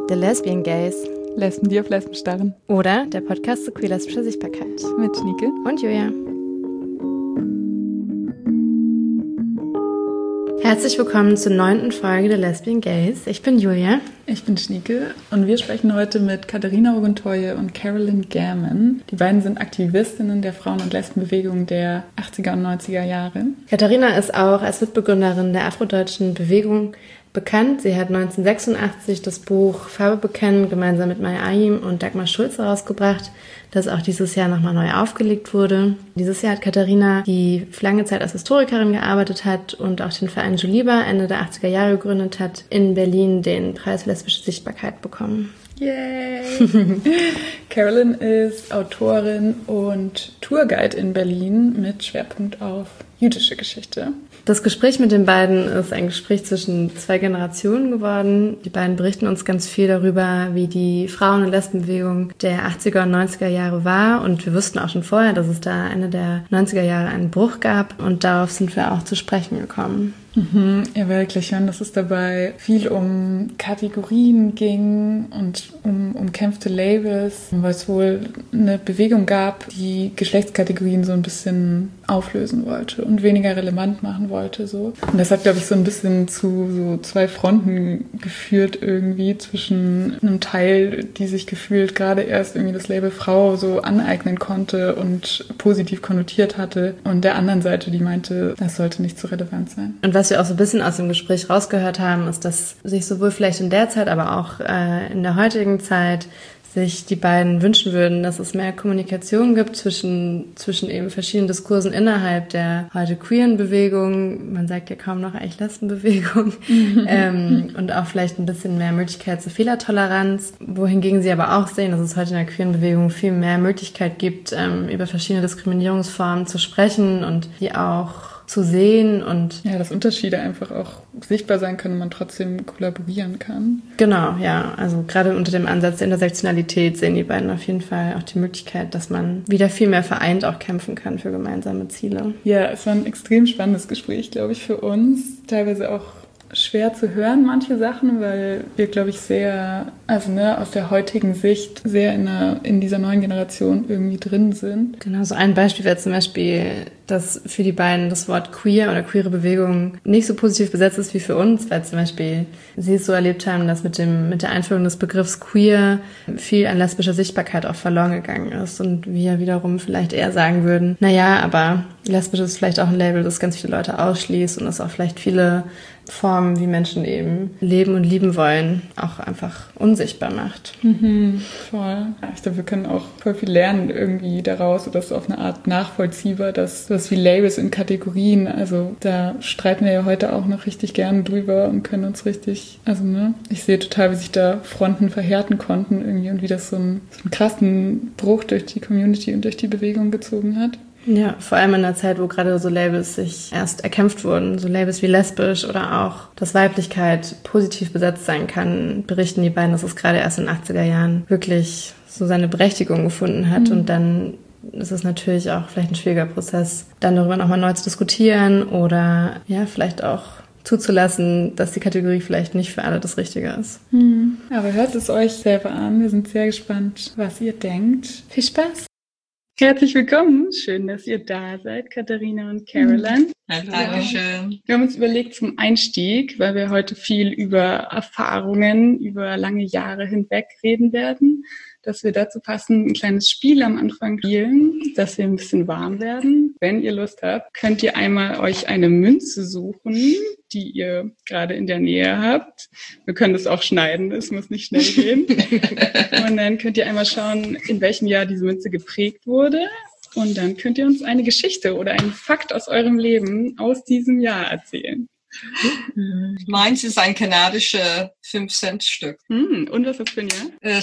The Lesbian Gays. Lesben, die auf Lesben starren. Oder der Podcast zu queer-lesbischer Sichtbarkeit. Mit Schnieke und Julia. Herzlich willkommen zur 9. Folge der Lesbian Gays. Ich bin Julia. Ich bin Schnieke und wir sprechen heute mit Katharina Oguntoye und Carolyn Gammon. Die beiden sind Aktivistinnen der Frauen- und Lesbenbewegung der 80er und 90er Jahre. Katharina ist auch als Mitbegründerin der afrodeutschen Bewegung bekannt. Sie hat 1986 das Buch Farbe bekennen gemeinsam mit Maya Ayim und Dagmar Schulz herausgebracht, das auch dieses Jahr nochmal neu aufgelegt wurde. Dieses Jahr hat Katharina, die für lange Zeit als Historikerin gearbeitet hat und auch den Verein Juliba Ende der 80er Jahre gegründet hat, in Berlin den Preis für lesbische Sichtbarkeit bekommen. Yay! Carolyn ist Autorin und Tourguide in Berlin mit Schwerpunkt auf jüdische Geschichte. Das Gespräch mit den beiden ist ein Gespräch zwischen 2 Generationen geworden. Die beiden berichten uns ganz viel darüber, wie die Frauen- und Lesbenbewegung der 80er und 90er Jahre war. Und wir wussten auch schon vorher, dass es da Ende der 90er Jahre einen Bruch gab. Und darauf sind wir auch zu sprechen gekommen. Ja, wirklich. Und dass es dabei viel um Kategorien ging und um umkämpfte Labels, weil es wohl eine Bewegung gab, die Geschlechtskategorien so ein bisschen auflösen wollte und weniger relevant machen wollte. So. Und das hat, glaube ich, so ein bisschen zu so 2 Fronten geführt irgendwie zwischen einem Teil, die sich gefühlt gerade erst irgendwie das Label Frau so aneignen konnte und positiv konnotiert hatte, und der anderen Seite, die meinte, das sollte nicht so relevant sein. Und was wir auch so ein bisschen aus dem Gespräch rausgehört haben, ist, dass sich sowohl vielleicht in der Zeit, aber auch in der heutigen Zeit sich die beiden wünschen würden, dass es mehr Kommunikation gibt zwischen eben verschiedenen Diskursen innerhalb der heute queeren Bewegung. Man sagt ja kaum noch eigentlich Lesbenbewegung. Und auch vielleicht ein bisschen mehr Möglichkeit zur Fehlertoleranz. Wohingegen sie aber auch sehen, dass es heute in der queeren Bewegung viel mehr Möglichkeit gibt, über verschiedene Diskriminierungsformen zu sprechen und die auch zu sehen und ja, dass Unterschiede einfach auch sichtbar sein können und man trotzdem kollaborieren kann. Genau, ja. Also gerade unter dem Ansatz der Intersektionalität sehen die beiden auf jeden Fall auch die Möglichkeit, dass man wieder viel mehr vereint auch kämpfen kann für gemeinsame Ziele. Ja, es war ein extrem spannendes Gespräch, glaube ich, für uns. Teilweise auch schwer zu hören, manche Sachen, weil wir, glaube ich, sehr, aus der heutigen Sicht sehr in dieser neuen Generation irgendwie drin sind. Genau, so ein Beispiel wäre zum Beispiel, dass für die beiden das Wort queer oder queere Bewegung nicht so positiv besetzt ist wie für uns, weil zum Beispiel sie es so erlebt haben, dass mit der Einführung des Begriffs queer viel an lesbischer Sichtbarkeit auch verloren gegangen ist und wir wiederum vielleicht eher sagen würden, naja, aber lesbisch ist vielleicht auch ein Label, das ganz viele Leute ausschließt und das auch vielleicht viele Formen, wie Menschen eben leben und lieben wollen, auch einfach unsichtbar macht. Voll. Ich glaube, wir können auch voll viel lernen irgendwie daraus, oder das ist auf eine Art nachvollziehbar, dass sowas wie Labels in Kategorien, also da streiten wir ja heute auch noch richtig gerne drüber und können uns richtig, ich sehe total, wie sich da Fronten verhärten konnten irgendwie und wie das so einen krassen Bruch durch die Community und durch die Bewegung gezogen hat. Ja, vor allem in der Zeit, wo gerade so Labels sich erst erkämpft wurden, so Labels wie lesbisch oder auch, dass Weiblichkeit positiv besetzt sein kann, berichten die beiden, dass es gerade erst in den 80er Jahren wirklich so seine Berechtigung gefunden hat. Und dann ist es natürlich auch vielleicht ein schwieriger Prozess, dann darüber nochmal neu zu diskutieren oder ja, vielleicht auch zuzulassen, dass die Kategorie vielleicht nicht für alle das Richtige ist. Aber hört es euch selber an. Wir sind sehr gespannt, was ihr denkt. Viel Spaß! Herzlich willkommen. Schön, dass ihr da seid, Katharina und Carolyn. Dankeschön. Wir haben uns überlegt zum Einstieg, weil wir heute viel über Erfahrungen über lange Jahre hinweg reden werden, dass wir dazu passend ein kleines Spiel am Anfang spielen, dass wir ein bisschen warm werden. Wenn ihr Lust habt, könnt ihr einmal euch eine Münze suchen, die ihr gerade in der Nähe habt. Wir können das auch schneiden, es muss nicht schnell gehen. Und dann könnt ihr einmal schauen, in welchem Jahr diese Münze geprägt wurde. Und dann könnt ihr uns eine Geschichte oder einen Fakt aus eurem Leben aus diesem Jahr erzählen. Meins ist ein kanadisches 5-Cent-Stück. Und was ist das für ein Jahr?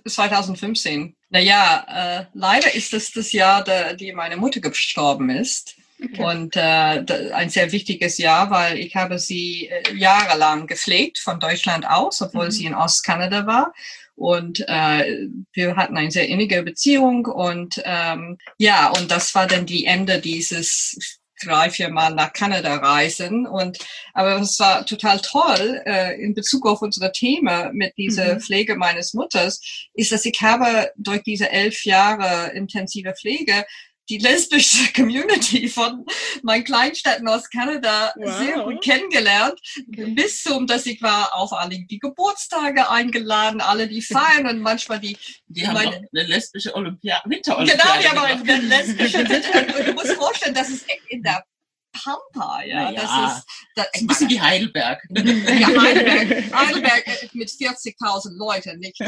2015. Naja, leider ist das Jahr, die meine Mutter gestorben ist. Okay. Und ein sehr wichtiges Jahr, weil ich habe sie jahrelang gepflegt von Deutschland aus, obwohl sie in Ostkanada war. Und wir hatten eine sehr innige Beziehung und und das war dann die Ende dieses 3-4 Mal nach Kanada reisen. Aber es war total toll in Bezug auf unsere Themen mit dieser Pflege meines Mutters, ist, dass ich habe durch diese 11 Jahre intensive Pflege die lesbische Community von meinen Kleinstädten aus Kanada sehr gut kennengelernt. Bis zum, dass ich war auf alle die Geburtstage eingeladen, alle die feiern und manchmal die haben auch eine lesbische Winterolympiade. Genau, die haben eine lesbische Winterolympiade. Und du musst vorstellen, das ist echt in der Pampa, ja. Das ist ein bisschen wie Heidelberg. Ja, Heidelberg mit 40.000 Leuten, nicht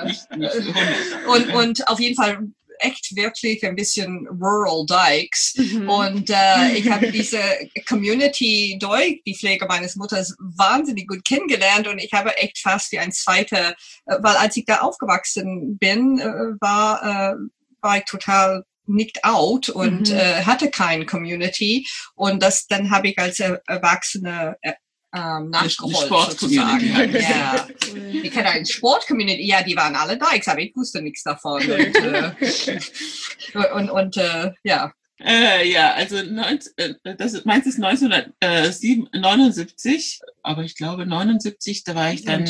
und auf jeden Fall echt wirklich ein bisschen Rural Dykes. Und ich habe diese Community durch die Pflege meines Mutters wahnsinnig gut kennengelernt und ich habe echt fast wie ein zweiter, weil als ich da aufgewachsen bin, war ich total nicht out und hatte keine Community und dann habe ich als Erwachsene nachgeholt sozusagen. Ja. Ich hatte eine Sportcommunity, ja, die waren alle Dykes, aber ich wusste nichts davon. Ja. Ja, also meins ist 1979, aber ich glaube 79, da war ich dann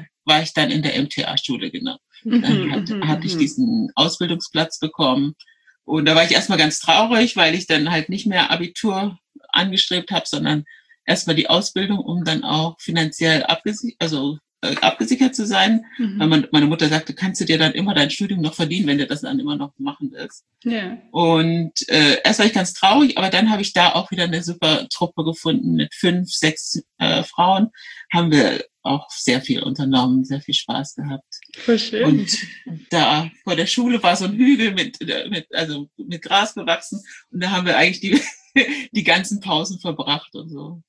in der MTA-Schule, genau. Dann hatte ich diesen Ausbildungsplatz bekommen und da war ich erstmal ganz traurig, weil ich dann halt nicht mehr Abitur angestrebt habe, sondern erstmal die Ausbildung, um dann auch finanziell abgesichert zu sein. Weil meine Mutter sagte, kannst du dir dann immer dein Studium noch verdienen, wenn du das dann immer noch machen willst. Ja. Und erst war ich ganz traurig, aber dann habe ich da auch wieder eine super Truppe gefunden mit 5, 6 Frauen. Haben wir auch sehr viel unternommen, sehr viel Spaß gehabt. Voll schön. Und da vor der Schule war so ein Hügel mit Gras bewachsen und da haben wir eigentlich die ganzen Pausen verbracht und so.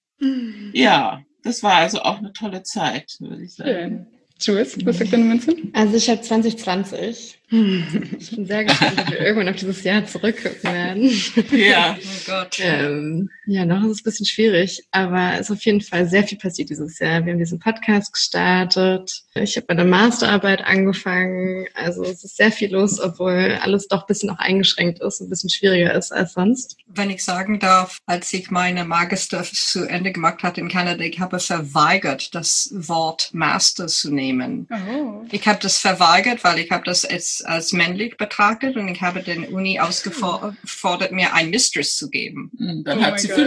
Ja, das war also auch eine tolle Zeit, würde ich sagen. Jules, was sagt deine Vincent? Also ich habe 2020. Ich bin sehr gespannt, ob wir irgendwann auf dieses Jahr zurückgucken werden. Ja, oh Gott. Ja, noch ist es ein bisschen schwierig, aber es ist auf jeden Fall sehr viel passiert dieses Jahr. Wir haben diesen Podcast gestartet. Ich habe meine Masterarbeit angefangen. Also es ist sehr viel los, obwohl alles doch ein bisschen auch eingeschränkt ist und ein bisschen schwieriger ist als sonst. Wenn ich sagen darf, als ich meine Magister zu Ende gemacht hatte in Kanada, ich habe verweigert, das Wort Master zu nehmen. Oh. Ich habe das verweigert, weil ich habe das als männlich betrachtet und ich habe den Uni ausgefordert, mir ein Mistress zu geben. Dann hat sie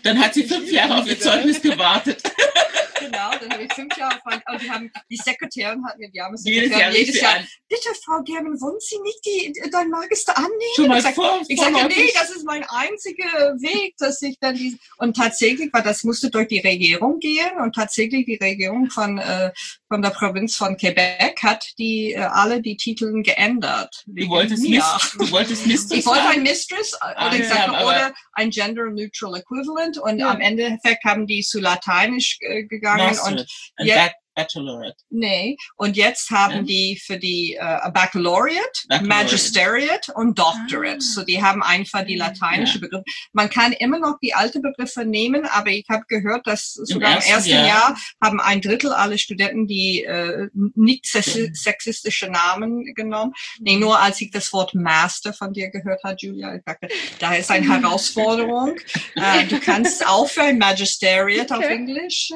5 Jahre auf ihr Zeugnis gewartet. Genau, dann habe ich 5 Jahre und die Sekretärin hat mir jedes Jahr, bitte Frau German, wollen Sie nicht dein Magister annehmen? Schon mal ich sage, nee, das ist mein einziger Weg, dass ich dann und tatsächlich, weil das musste durch die Regierung gehen und tatsächlich die Regierung von der Provinz von Quebec hat alle die Titel geändert. Du wolltest Mistress. Ich wollte ein Mistress oder ein Gender Neutral Equivalent und am Endeffekt haben die zu Lateinisch gegangen und Bachelorette. Nee, und jetzt haben die für die Baccalaureate, Magisteriate und Doctorate. So, die haben einfach die lateinische Begriffe. Man kann immer noch die alte Begriffe nehmen, aber ich habe gehört, dass sogar im ersten Jahr haben 1/3 aller Studenten die nicht sexistische Namen genommen. Nee, nur als ich das Wort Master von dir gehört habe, Julia, ich dachte, da ist eine Herausforderung. Du kannst auch für ein Magisteriate auf Englisch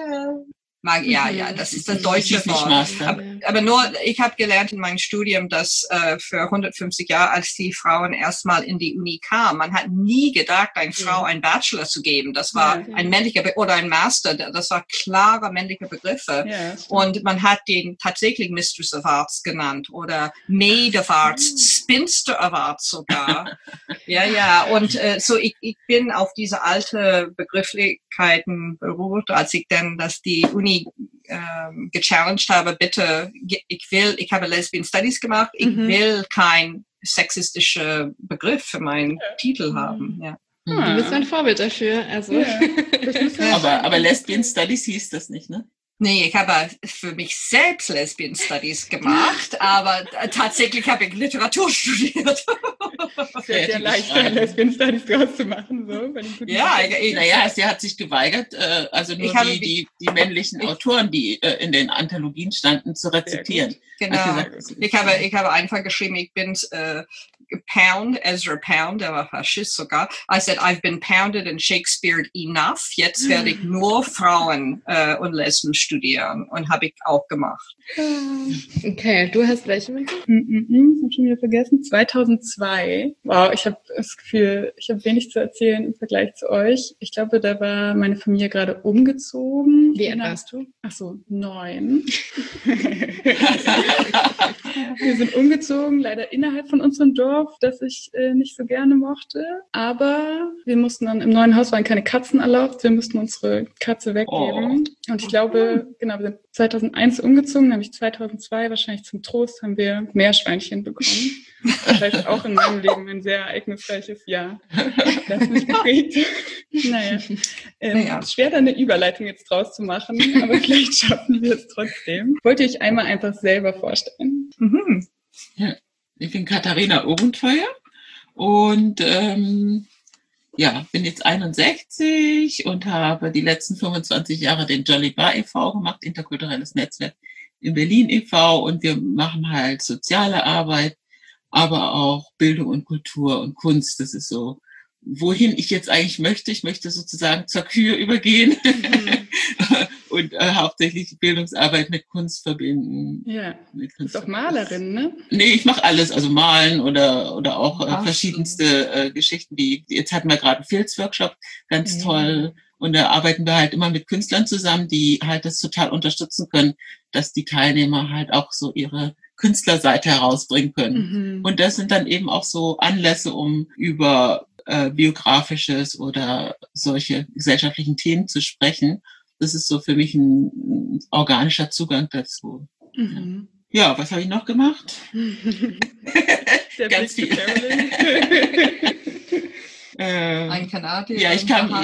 ja, das ist das deutsche Wort. Aber nur, ich habe gelernt in meinem Studium, dass für 150 Jahre, als die Frauen erstmal in die Uni kamen, man hat nie gedacht, einer Frau einen Bachelor zu geben. Das war ein männlicher oder ein Master. Das war klare männliche Begriffe. Ja. Und man hat den tatsächlich Mistress of Arts genannt oder Maid of Arts, Spinster of Arts sogar. Ja. Und so ich bin auf diese alte Begrifflichkeiten beruht, als ich dann, dass die Uni gechallenged habe, bitte, ich habe Lesbian Studies gemacht, ich will kein sexistischer Begriff für meinen Titel haben. Ja. Du bist ein Vorbild dafür. Also. Ja. Aber Lesbian Studies hieß das nicht, ne? Nee, ich habe für mich selbst Lesbian Studies gemacht, aber tatsächlich habe ich Literatur studiert. Sehr, sehr leicht, Lesbian Studies draus zu machen. So, sie hat sich geweigert, also nur die männlichen Autoren, die in den Anthologien standen, zu rezitieren. Genau. Ich habe einfach geschrieben, ich bin Pound, Ezra Pound, der war Faschist sogar. I said, I've been pounded and Shakespeare'd enough. Jetzt werde ich nur Frauen und Lesben studieren. Und habe ich auch gemacht. Okay, du hast welche mit? Ich habe schon wieder vergessen. 2002. Wow, ich habe das Gefühl, ich habe wenig zu erzählen im Vergleich zu euch. Ich glaube, da war meine Familie gerade umgezogen. Wie alt warst du? Ach so, 9. Wir sind umgezogen, leider innerhalb von unserem Dorf, das ich nicht so gerne mochte. Aber wir mussten dann, im neuen Haus waren keine Katzen erlaubt. Wir mussten unsere Katze weggeben. Und ich glaube, genau, wir sind 2001 umgezogen, nämlich 2002, wahrscheinlich zum Trost, haben wir Meerschweinchen bekommen. Das heißt auch in meinem Leben ein sehr ereignisreiches Jahr, das mich geprägt. Naja, schwer da eine Überleitung jetzt draus zu machen, aber vielleicht schaffen wir es trotzdem. Wollt ihr euch einmal einfach selber vorstellen? Mhm. Ja, ich bin Katharina Ohrentfeuer und bin jetzt 61 und habe die letzten 25 Jahre den Jolly Bar e.V. gemacht, interkulturelles Netzwerk in Berlin e.V. und wir machen halt soziale Arbeit, aber auch Bildung und Kultur und Kunst. Das ist so, wohin ich jetzt eigentlich möchte. Ich möchte sozusagen zur Kühe übergehen und hauptsächlich die Bildungsarbeit mit Kunst verbinden. Ja, du bist auch Malerin, ne? Nee, ich mache alles, also malen oder auch verschiedenste Geschichten. Jetzt hatten wir gerade einen Filzworkshop, ganz toll. Und da arbeiten wir halt immer mit Künstlern zusammen, die halt das total unterstützen können, dass die Teilnehmer halt auch so ihre Künstlerseite herausbringen können. Und das sind dann eben auch so Anlässe, um über biografisches oder solche gesellschaftlichen Themen zu sprechen. Das ist so für mich ein organischer Zugang dazu. Ja, was habe ich noch gemacht? Ganz viel. Ein Kanadier. Ja, ich kam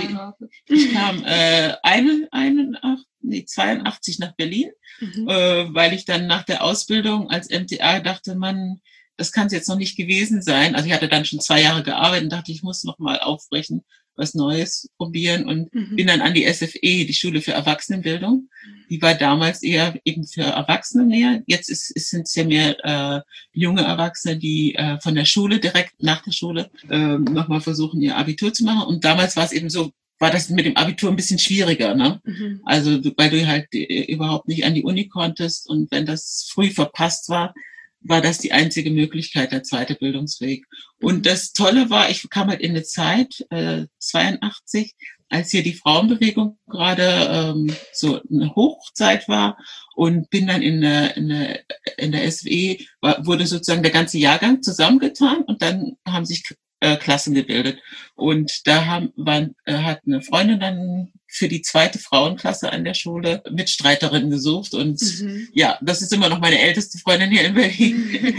82 nach Berlin, weil ich dann nach der Ausbildung als MTA dachte, man, das kann es jetzt noch nicht gewesen sein. Also ich hatte dann schon 2 Jahre gearbeitet und dachte, ich muss noch mal aufbrechen, was Neues probieren und bin dann an die SFE, die Schule für Erwachsenenbildung. Die war damals eher eben für Erwachsene näher. Jetzt sind es ja mehr junge Erwachsene, die von der Schule, direkt nach der Schule, nochmal versuchen, ihr Abitur zu machen. Und damals war es eben so, war das mit dem Abitur ein bisschen schwieriger, ne? Also, weil du halt überhaupt nicht an die Uni konntest und wenn das früh verpasst war das die einzige Möglichkeit, der zweite Bildungsweg. Und das Tolle war, ich kam halt in eine Zeit, 82, als hier die Frauenbewegung gerade so eine Hochzeit war und bin dann in der SWE, wurde sozusagen der ganze Jahrgang zusammengetan und dann haben sich Klassen gebildet. Und da hat eine Freundin dann für die zweite Frauenklasse an der Schule Mitstreiterinnen gesucht. Und ja, das ist immer noch meine älteste Freundin hier in Berlin.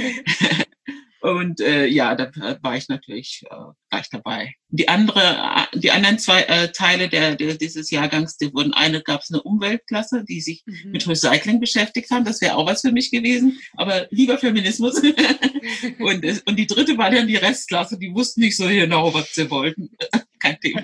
Und da war ich natürlich gleich dabei. Die anderen 2 Teile dieses Jahrgangs, gab es eine Umweltklasse, die sich mit Recycling beschäftigt haben. Das wäre auch was für mich gewesen, aber lieber Feminismus. und die dritte war dann die Restklasse, die wussten nicht so genau, was sie wollten. Kein Thema.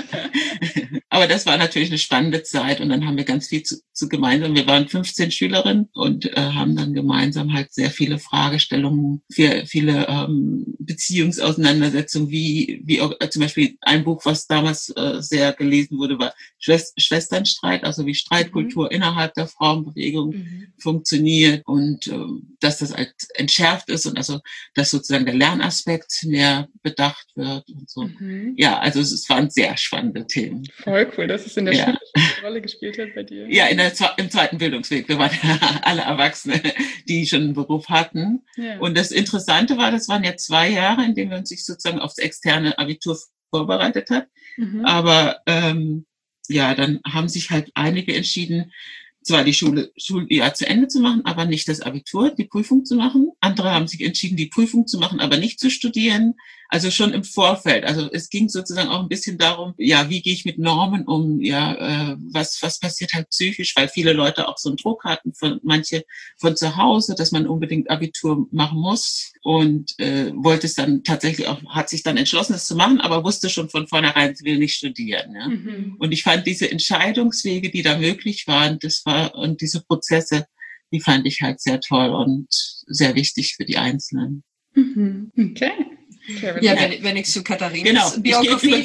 Aber das war natürlich eine spannende Zeit und dann haben wir ganz viel zu gemeinsam. Wir waren 15 Schülerinnen und haben dann gemeinsam halt sehr viele Fragestellungen, viele Beziehungsauseinandersetzungen, wie zum Beispiel ein Buch, was damals sehr gelesen wurde, war Schwesternstreit, also wie Streitkultur innerhalb der Frauenbewegung funktioniert und dass das halt entschärft ist und also dass sozusagen der Lernaspekt mehr bedacht wird und so. Ja, also es waren sehr spannende Themen. Voll cool, dass es in der Schule eine Rolle gespielt hat bei dir. Ja, im zweiten Bildungsweg. Wir waren alle Erwachsene, die schon einen Beruf hatten. Ja. Und das Interessante war, das waren ja 2 Jahre, in denen wir uns sozusagen aufs externe Abitur vorbereitet hat. Aber dann haben sich halt einige entschieden, zwar die Schuljahr zu Ende zu machen, aber nicht das Abitur, die Prüfung zu machen. Andere haben sich entschieden, die Prüfung zu machen, aber nicht zu studieren. Also schon im Vorfeld. Also es ging sozusagen auch ein bisschen darum, ja, wie gehe ich mit Normen um? Ja, was passiert halt psychisch? Weil viele Leute auch so einen Druck hatten, manche von zu Hause, dass man unbedingt Abitur machen muss und wollte es dann tatsächlich auch, hat sich dann entschlossen, es zu machen, aber wusste schon von vornherein, sie will nicht studieren. Ja? Und ich fand diese Entscheidungswege, die da möglich waren, und diese Prozesse, die fand ich halt sehr toll und sehr wichtig für die Einzelnen. Okay. Ja, wenn ich zu Katharinas Biografie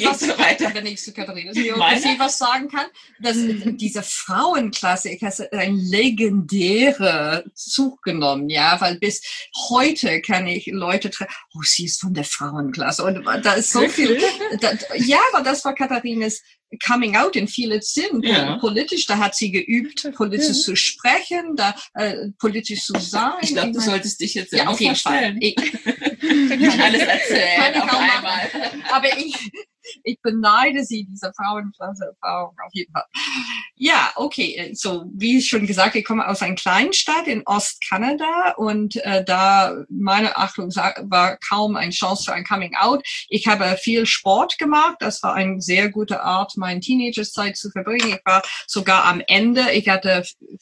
was sagen kann, dass diese Frauenklasse, ich habe einen legendären Zug genommen, ja, weil bis heute kann ich Leute treffen, oh, sie ist von der Frauenklasse und da ist so viel, aber das war Katharinas Coming out in viele Sinn, politisch, da hat sie geübt, politisch zu sprechen, politisch zu sein. Ich glaube, du solltest dich jetzt auf jeden Fall. Ich kann alles erzählen auf einmal. Aber ich beneide sie, diese Frauenklasse-Erfahrung auf jeden Fall. Ja, okay, so wie schon gesagt, ich komme aus einer kleinen Stadt in Ostkanada und da meine Achtung war kaum eine Chance für ein Coming-out. Ich habe viel Sport gemacht, das war eine sehr gute Art, meine Teenagerzeit zu verbringen. Ich war sogar am Ende, ich habe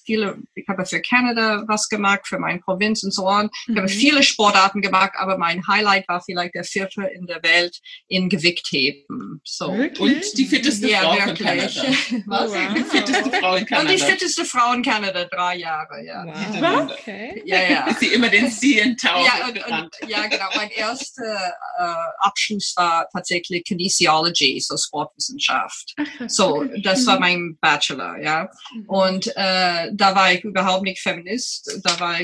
für Kanada was gemacht, für meine Provinz und so on. Ich habe viele Sportarten gemacht, aber mein Highlight war vielleicht der 4. in der Welt in Gewichtheben. So. Und die fitteste Frau in Kanada. Was? Wow. Die fitteste Frau in Kanada. Und die fitteste Frau in Kanada, 3 Jahre, ja. Wow. Okay. Ja. Ist sie immer den CN Tower gerannt. Ja, genau. Mein erster Abschluss war tatsächlich Kinesiology, so Sportwissenschaft. So, das war mein Bachelor, ja. Und da war ich überhaupt nicht Feminist, da war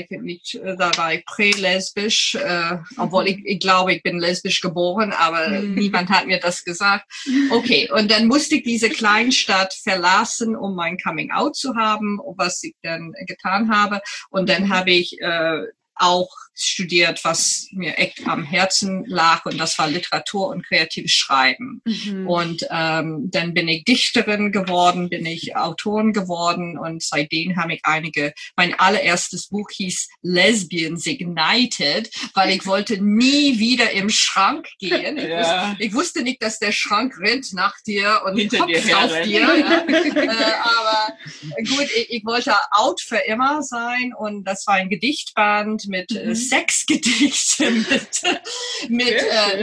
ich prä-lesbisch, obwohl ich glaube, ich bin lesbisch geboren, aber niemand hat mir das gesagt. Okay, und dann musste ich diese Kleinstadt verlassen, um mein Coming-out zu haben, was ich dann getan habe. Und dann habe ich auch studiert, was mir echt am Herzen lag, und das war Literatur und kreatives Schreiben. Und dann bin ich Dichterin geworden, bin ich Autorin geworden, und seitdem habe ich mein allererstes Buch hieß Lesbians Ignited, weil ich wollte nie wieder im Schrank gehen. Ich wusste nicht, dass der Schrank rennt nach dir und hopft auf dir. Ja. Aber gut, ich wollte out für immer sein, und das war ein Gedichtband mit Sexgedichte, mit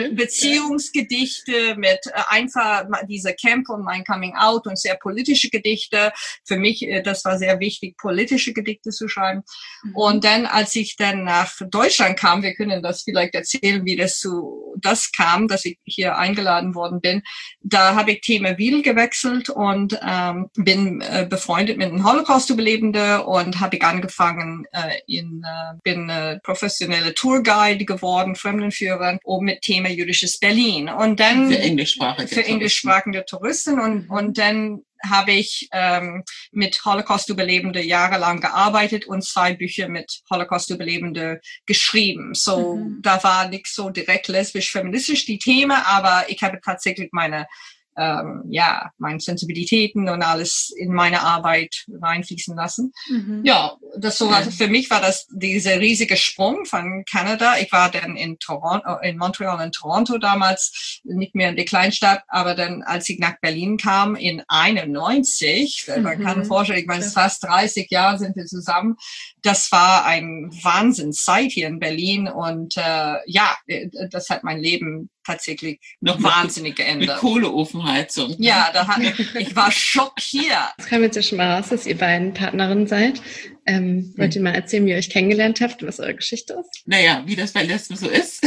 Beziehungsgedichte, mit einfach diese Kämpfe und mein Coming Out und sehr politische Gedichte. Für mich, das war sehr wichtig, politische Gedichte zu schreiben. Und dann, als ich dann nach Deutschland kam, wir können das vielleicht erzählen, wie das kam, dass ich hier eingeladen worden bin. Da habe ich Themenwil gewechselt und bin befreundet mit einem Holocaust-Überlebenden, und habe ich angefangen, bin professionelle Tourguide geworden, Fremdenführer, mit Thema jüdisches Berlin. Und dann für englischsprachige Touristen. Und dann habe ich mit Holocaust-Überlebenden jahrelang gearbeitet und 2 Bücher mit Holocaust-Überlebenden geschrieben. So, da war nicht so direkt lesbisch-feministisch die Themen, aber ich habe tatsächlich meine Sensibilitäten und alles in meine Arbeit reinfließen lassen. Ja, für mich war das dieser riesige Sprung von Kanada. Ich war dann in Montreal und Toronto damals, nicht mehr in der Kleinstadt, aber dann, als ich nach Berlin kam, in 91, man kann vorstellen, ich meine, fast 30 Jahre sind wir zusammen. Das war ein Wahnsinnszeit hier in Berlin, und das hat mein Leben tatsächlich noch wahnsinnig geändert. Mit Kohleofenheizung. Ja, ich war schockiert. Es kam jetzt ja schon mal raus, dass ihr beiden Partnerinnen seid. Wollt ihr mal erzählen, wie ihr euch kennengelernt habt, was eure Geschichte ist? Naja, wie das bei Lesben so ist.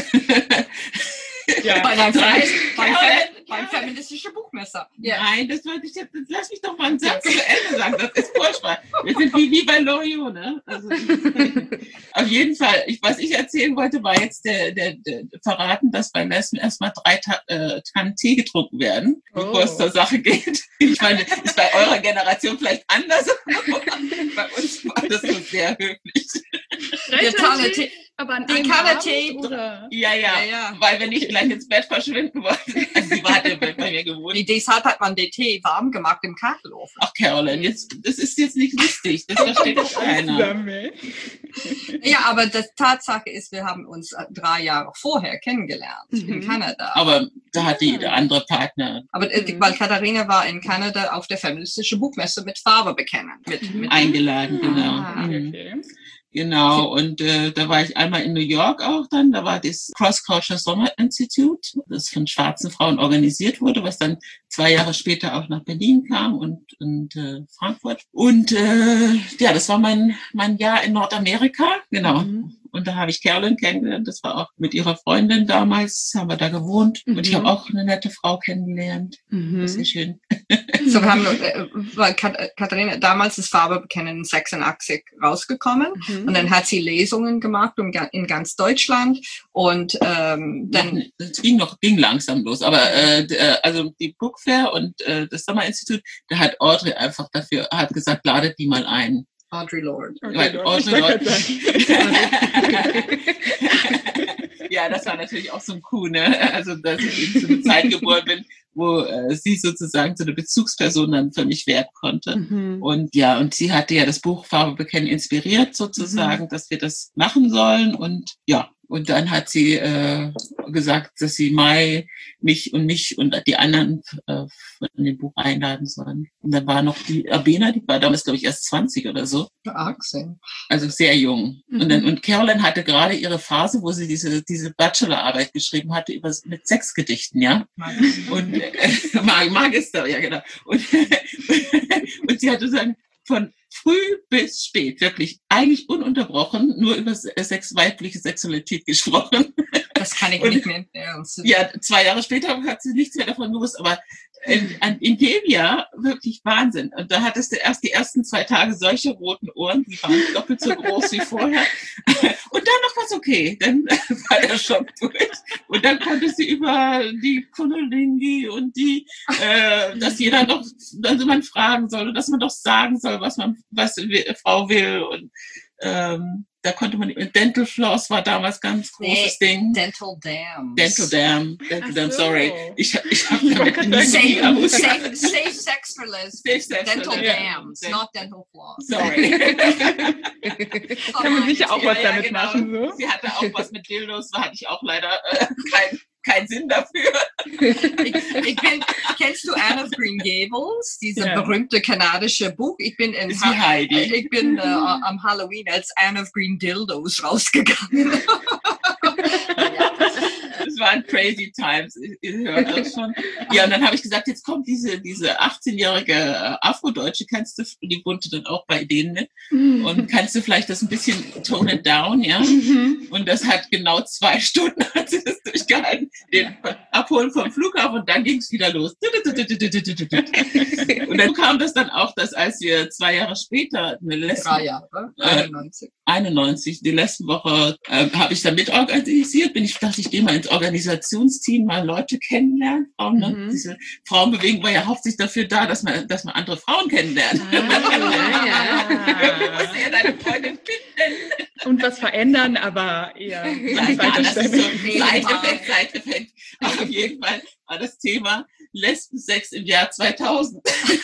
Ja. Beim feministischen Buchmesser. Ja. Nein, das wollte ich jetzt, lass mich doch mal einen Satz zu Ende sagen, das ist furchtbar. Wir sind wie bei Loriot, ne? Also, auf jeden Fall, was ich erzählen wollte, war jetzt der verraten, dass bei Lesben erstmal 3 Tannen Tee getrunken werden, bevor es zur Sache geht. Ich meine, ist bei eurer Generation vielleicht anders, aber bei uns war das so sehr höflich. 3 Tannen Tee? Aber an einem Abend, oder? Ja, weil wir nicht gleich ins Bett verschwinden wollten. Also sie war ja bei mir gewohnt. Deshalb hat man den Tee warm gemacht im Kachelofen. Ach, Caroline, das ist jetzt nicht lustig. Das versteht doch keiner. Ja, aber die Tatsache ist, wir haben uns 3 Jahre vorher kennengelernt in Kanada. Aber da hatte jeder andere Partner. Aber weil Katharina war in Kanada auf der feministischen Buchmesse mit Farbe bekennen. Mit eingeladen, genau. Okay. Genau, und da war ich einmal in New York auch dann, da war das Cross-Culture Summer Institute, das von schwarzen Frauen organisiert wurde, was dann 2 Jahre später auch nach Berlin kam und Frankfurt. Und ja, das war mein Jahr in Nordamerika, genau. Mhm. Und da habe ich Carolyn kennengelernt, das war auch mit ihrer Freundin damals, haben wir da gewohnt. Und ich habe auch eine nette Frau kennengelernt. Das ist schön. So, wir haben, weil Katharina, damals ist Farbe bekennen 86 rausgekommen und dann hat sie Lesungen gemacht in ganz Deutschland und dann... Es ging langsam los, aber also die Book Fair und das Summer Institute, da hat Audrey einfach hat gesagt, ladet die mal ein. Audrey Lorde. Audrey Lorde. Ja, das war natürlich auch so ein Coup, ne? Also, dass ich eben zu einer Zeit geboren bin, wo sie sozusagen so eine Bezugsperson dann für mich werden konnte. Und ja, und sie hatte ja das Buch Farbe bekennen inspiriert sozusagen, dass wir das machen sollen. Und ja, und dann hat sie gesagt, dass sie mich und die anderen von dem Buch einladen sollen. Und dann war noch die Abena, die war damals, glaube ich, erst 20 oder so. Also sehr jung. Und Carolyn hatte gerade ihre Phase, wo sie diese Bachelorarbeit geschrieben hatte mit Sexgedichten, ja. Und Magister, ja genau. Und sie hatte dann von früh bis spät, wirklich eigentlich ununterbrochen, nur über weibliche Sexualität gesprochen. Das kann ich nicht mehr ernst. Ja, 2 Jahre später hat sie nichts mehr davon gewusst, aber in dem Jahr wirklich Wahnsinn. Und da hattest du erst die ersten 2 Tage solche roten Ohren, die waren doppelt so groß wie vorher. Und dann noch was okay, dann war der Schock durch. Und dann konnte sie über die Kundalini und dass jeder noch, dass man fragen soll und dass man doch sagen soll, was Frau will. Und da konnte man, Dental Floss war damals ganz großes Ding. Dental Dam, sorry. Ich habe damit nie Safe Sex for Lesbians. Dental Dams, not Dental Floss. Sorry. Kann man sicher auch was damit genau. machen, so? Sie hatte auch was mit Dildos, da hatte ich auch leider keinen Sinn dafür. Kennst du Anne of Green Gables? Diese berühmte kanadische Buch. Ich bin Heidi. Ich bin am Halloween als Anne of Green Dildos rausgegangen. Das waren crazy times, ihr hört das schon. Ja, und dann habe ich gesagt, jetzt kommt diese 18-jährige Afrodeutsche, die wohnte dann auch bei denen mit. Und kannst du vielleicht das ein bisschen tone it down, ja? Und das hat genau 2 Stunden hat sie das durchgehalten. Den Abholen vom Flughafen und dann ging es wieder los. Und dann kam das dann auch, dass als wir 2 Jahre später, 3 Jahre, 91, die letzte Woche habe ich da mitorganisiert, dachte ich gehe mal ins Organisationsteam, mal Leute kennenlernen. Frauen, ne? Diese Frauenbewegung war ja hauptsächlich dafür da, dass man andere Frauen kennenlernt. Du musst ja deine Freundin finden. Und was verändern, aber eher. Das ist so ein Side-Effekt. Auf jeden Fall war das Thema Lesbensex im Jahr 2000.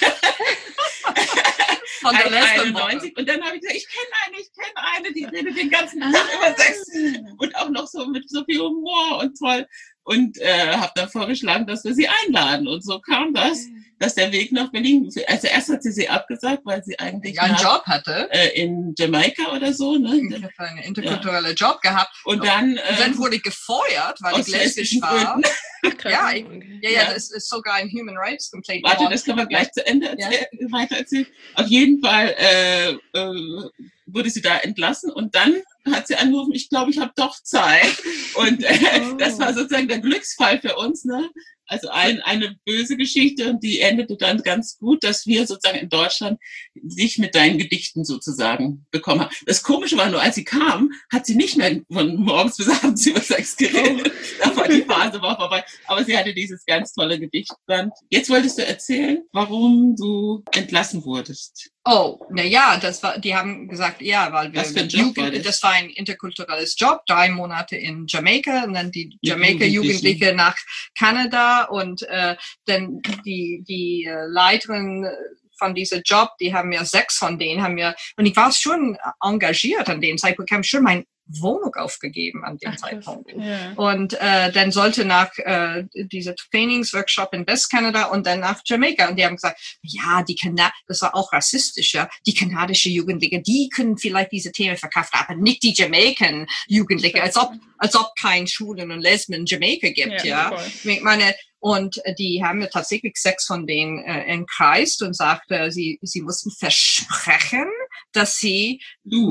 Von der 91. Und dann habe ich gesagt, ich kenne eine, die redet den ganzen Tag über Sex. Und auch noch so mit so viel Humor und toll. Und habe dann vorgeschlagen, dass wir sie einladen. Und so kam das, dass der Weg nach Berlin, also erst hat sie abgesagt, weil sie eigentlich einen Job hatte. In Jamaika oder so. Ne? Ich habe einen interkulturellen Job gehabt. Und dann wurde ich gefeuert, weil ich lesbisch war. Das ist sogar ein Human Rights Complaint. Warte, das können wir gleich zu Ende weiter erzählen. Auf jeden Fall wurde sie da entlassen und dann hat sie angerufen, ich glaube, ich habe doch Zeit. Und das war sozusagen der Glücksfall für uns, ne? Also eine böse Geschichte und die endete dann ganz gut, dass wir sozusagen in Deutschland dich mit deinen Gedichten sozusagen bekommen haben. Das Komische war nur, als sie kam, hat sie nicht mehr von morgens bis abends über Sex geredet. Da war die Phase vorbei. Aber sie hatte dieses ganz tolle Gedichtband. Jetzt wolltest du erzählen, warum du entlassen wurdest. Oh, die haben gesagt, weil das war ein interkulturelles Job, 3 Monate in Jamaika und dann die Jamaika-Jugendliche nach Kanada und dann die Leiterin von diesem Job, die haben mir 6 von denen und ich war schon engagiert an denen. Ich bekam schon Wohnung aufgegeben an dem Zeitpunkt. Ja. Und dann sollte nach dieser Trainingsworkshop in Westkanada und dann nach Jamaika. Und die haben gesagt, ja, das war auch rassistisch, ja. Die kanadische Jugendliche, die können vielleicht diese Themen verkaufen, aber nicht die Jamaican Jugendliche, als ob kein Schwulen und Lesben in Jamaika gibt, ja. Ich meine, und die haben mir tatsächlich 6 von denen entkreist und sagte, sie mussten versprechen, dass sie,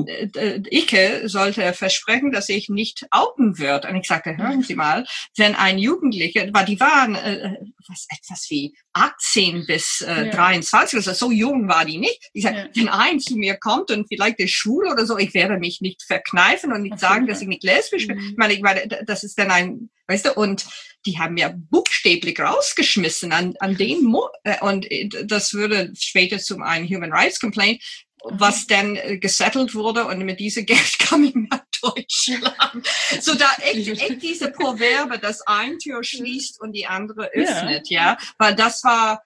Ike sollte versprechen, dass ich nicht outen wird. Und ich sagte, hören Sie mal, wenn ein Jugendlicher, weil die waren etwas wie 18 bis 23, also so jung war die nicht. Ich sagte, wenn ein zu mir kommt und vielleicht ist schwul oder so, ich werde mich nicht verkneifen und nicht sagen, dass ich nicht lesbisch bin. Ich meine, das ist dann weißt du, und die haben mir buchstäblich rausgeschmissen an den und das würde später zum einen Human Rights Complaint, was dann gesettelt wurde, und mit diesem Geld kam ich nach Deutschland. So da echt diese Proverbe, dass ein Tür schließt und die andere öffnet, ja. Weil das war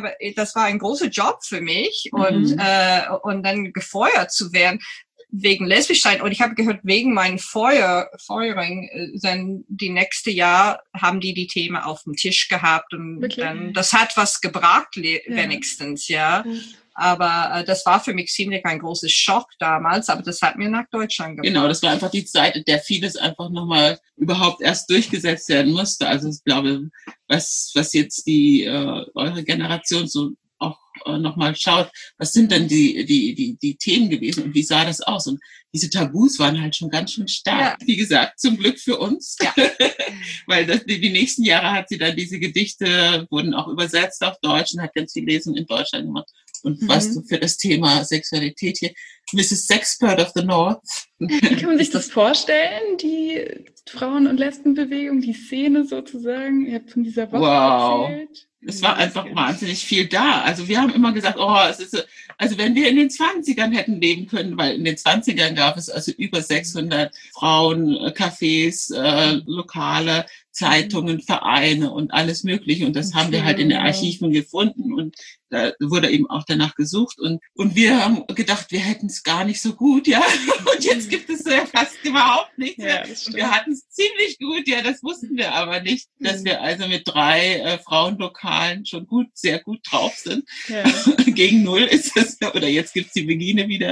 ein großer Job für mich und dann gefeuert zu werden wegen Lesbischsein. Und ich habe gehört, wegen meinem Feuering, dann die nächste Jahr haben die Themen auf dem Tisch gehabt und dann, das hat was gebracht, wenigstens, ja. Aber das war für mich ziemlich ein großes Schock damals, aber das hat mir nach Deutschland gebracht. Genau, das war einfach die Zeit, in der vieles einfach nochmal überhaupt erst durchgesetzt werden musste. Also ich glaube, was jetzt eure Generation so auch nochmal schaut, was sind denn die Themen gewesen und wie sah das aus? Und diese Tabus waren halt schon ganz schön stark. Ja. Wie gesagt, zum Glück für uns, weil die nächsten Jahre hat sie dann diese Gedichte, wurden auch übersetzt auf Deutsch und hat ganz viel Lesung in Deutschland gemacht. Und was du für das Thema Sexualität hier, Mrs. Sexpert of the North. Wie kann man sich das vorstellen, die Frauen- und Lesbenbewegung, die Szene sozusagen? Ihr habt von dieser Woche erzählt. Es war einfach wahnsinnig viel da. Also wir haben immer gesagt, also wenn wir in den 20ern hätten leben können, weil in den 20ern gab es also über 600 Frauen, Cafés, Lokale, Zeitungen, Vereine und alles Mögliche. Und das haben wir halt in den Archiven gefunden und da wurde eben auch danach gesucht. Und wir haben gedacht, wir hätten es gar nicht so gut, ja. Und jetzt gibt es ja fast überhaupt nichts mehr. Und wir hatten es ziemlich gut, ja, das wussten wir aber nicht, dass wir also mit 3 Frauenlokalen schon sehr gut drauf sind. Ja. Gegen 0 ist es, oder jetzt gibt's die Begine wieder.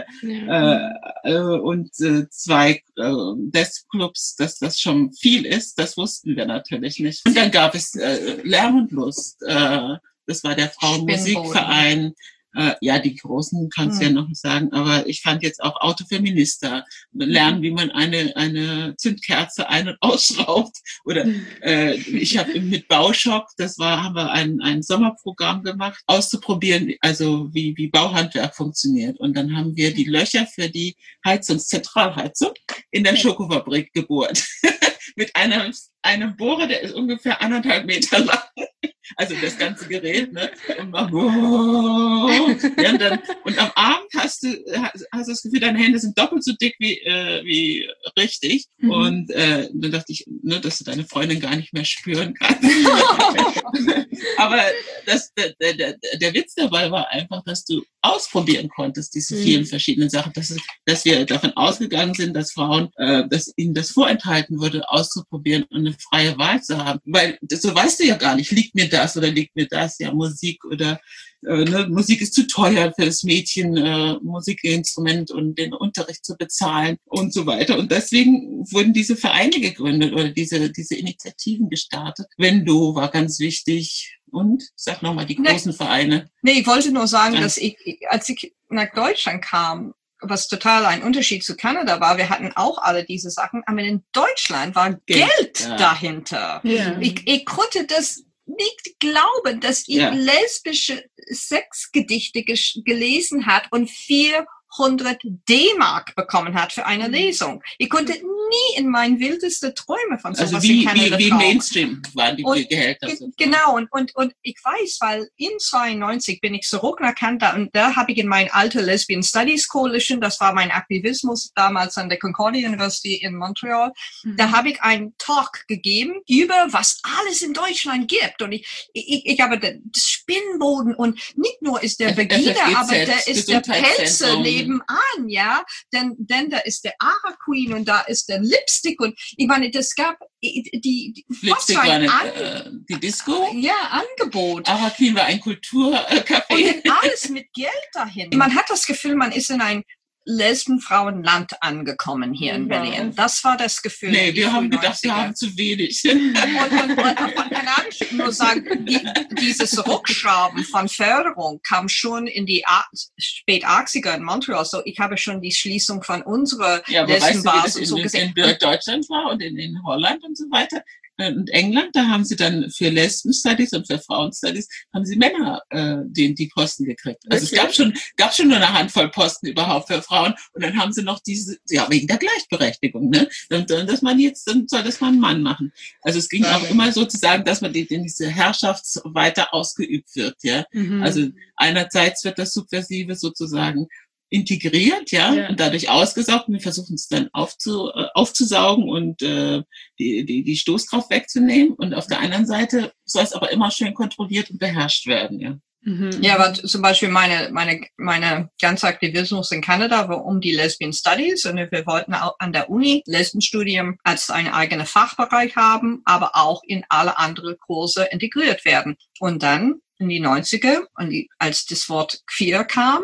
Ja. Und 2 Deskclubs, dass das schon viel ist, das wussten wir natürlich nicht. Und dann gab es Lärm und Lust. Das war der Frauenmusikverein. Die großen kannst du ja noch nicht sagen, aber ich fand jetzt auch Autofeminista. Lernen, wie man eine Zündkerze ein- und ausschraubt. Oder ich habe mit Bauschock, haben wir ein Sommerprogramm gemacht, auszuprobieren, also wie Bauhandwerk funktioniert. Und dann haben wir die Löcher für die Zentralheizung in der Schokofabrik gebohrt. Mit einem Bohrer, der ist ungefähr 1,5 Meter lang. Also das ganze Gerät, ne? Und macht und am Abend hast du das Gefühl, deine Hände sind doppelt so dick wie richtig. Und dann dachte ich, ne, dass du deine Freundin gar nicht mehr spüren kannst. Aber der Witz dabei war einfach, dass du ausprobieren konntest, diese vielen verschiedenen Sachen, dass wir davon ausgegangen sind, dass Frauen, dass ihnen das vorenthalten würde, auszuprobieren und eine freie Wahl zu haben. Weil so weißt du ja gar nicht, liegt mir das oder liegt mir das, ja, Musik oder Musik ist zu teuer für das Mädchen, Musikinstrument und den Unterricht zu bezahlen und so weiter. Und deswegen wurden diese Vereine gegründet oder diese Initiativen gestartet. Wendo war ganz wichtig. Und sag nochmal die großen Vereine. Nee, ich wollte nur sagen, dass als ich nach Deutschland kam, was total ein Unterschied zu Kanada war, wir hatten auch alle diese Sachen, aber in Deutschland war Geld dahinter. Ja. Ich konnte das nicht glauben, dass ich lesbische Sexgedichte gelesen hat und 400 D-Mark bekommen hat für eine Lesung. Ich konnte nie in meinen wildesten Träume von sowas also in Kanada wie drauf. Mainstream waren die Gehälter. Genau, und ich weiß, weil in 92 bin ich zurück nach Kanada und da habe ich in mein alter Lesbian Studies Coalition, das war mein Aktivismus damals an der Concordia University in Montreal, da habe ich einen Talk gegeben über was alles in Deutschland gibt und ich habe den Spinnboden und nicht nur ist der Vagina, aber da ist der Pelze nebenan, ja, denn da ist der Ara Queen und da ist der Lipstick und ich meine, das gab die Lipstick war die Disco. Ja, Angebot. Ara Queen war ein Kulturcafé. Und dann alles mit Geld dahin. Man hat das Gefühl, man ist in ein Lesbenfrauenland angekommen hier in Berlin. Das war das Gefühl. Nee, wir haben gedacht, wir haben zu wenig. Und man kann eigentlich nur sagen, dieses Rückschrauben von Förderung kam schon in die spät 80er in Montreal. So, ich habe schon die Schließung von unserer Lesbenbasis und so gesehen. In Deutschland war und in Holland und so weiter. Und England, da haben sie dann für Lesben-Studies und für Frauen-Studies haben sie Männer die Posten gekriegt. Also es gab schon nur eine Handvoll Posten überhaupt für Frauen und dann haben sie noch wegen der Gleichberechtigung, ne? Und dann soll das mal ein Mann machen. Also es ging auch immer sozusagen, dass man diese Herrschaft weiter ausgeübt wird, ja. Also einerseits wird das Subversive sozusagen integriert, ja, und dadurch ausgesaugt und wir versuchen es dann aufzusaugen und die Stoßkraft wegzunehmen und auf der anderen Seite soll es aber immer schön kontrolliert und beherrscht werden, ja. Ja, aber zum Beispiel meine ganze Aktivismus in Kanada war um die Lesbian Studies und wir wollten auch an der Uni Lesbenstudium als einen eigenen Fachbereich haben, aber auch in alle anderen Kurse integriert werden. Und dann in die 90er und als das Wort queer kam,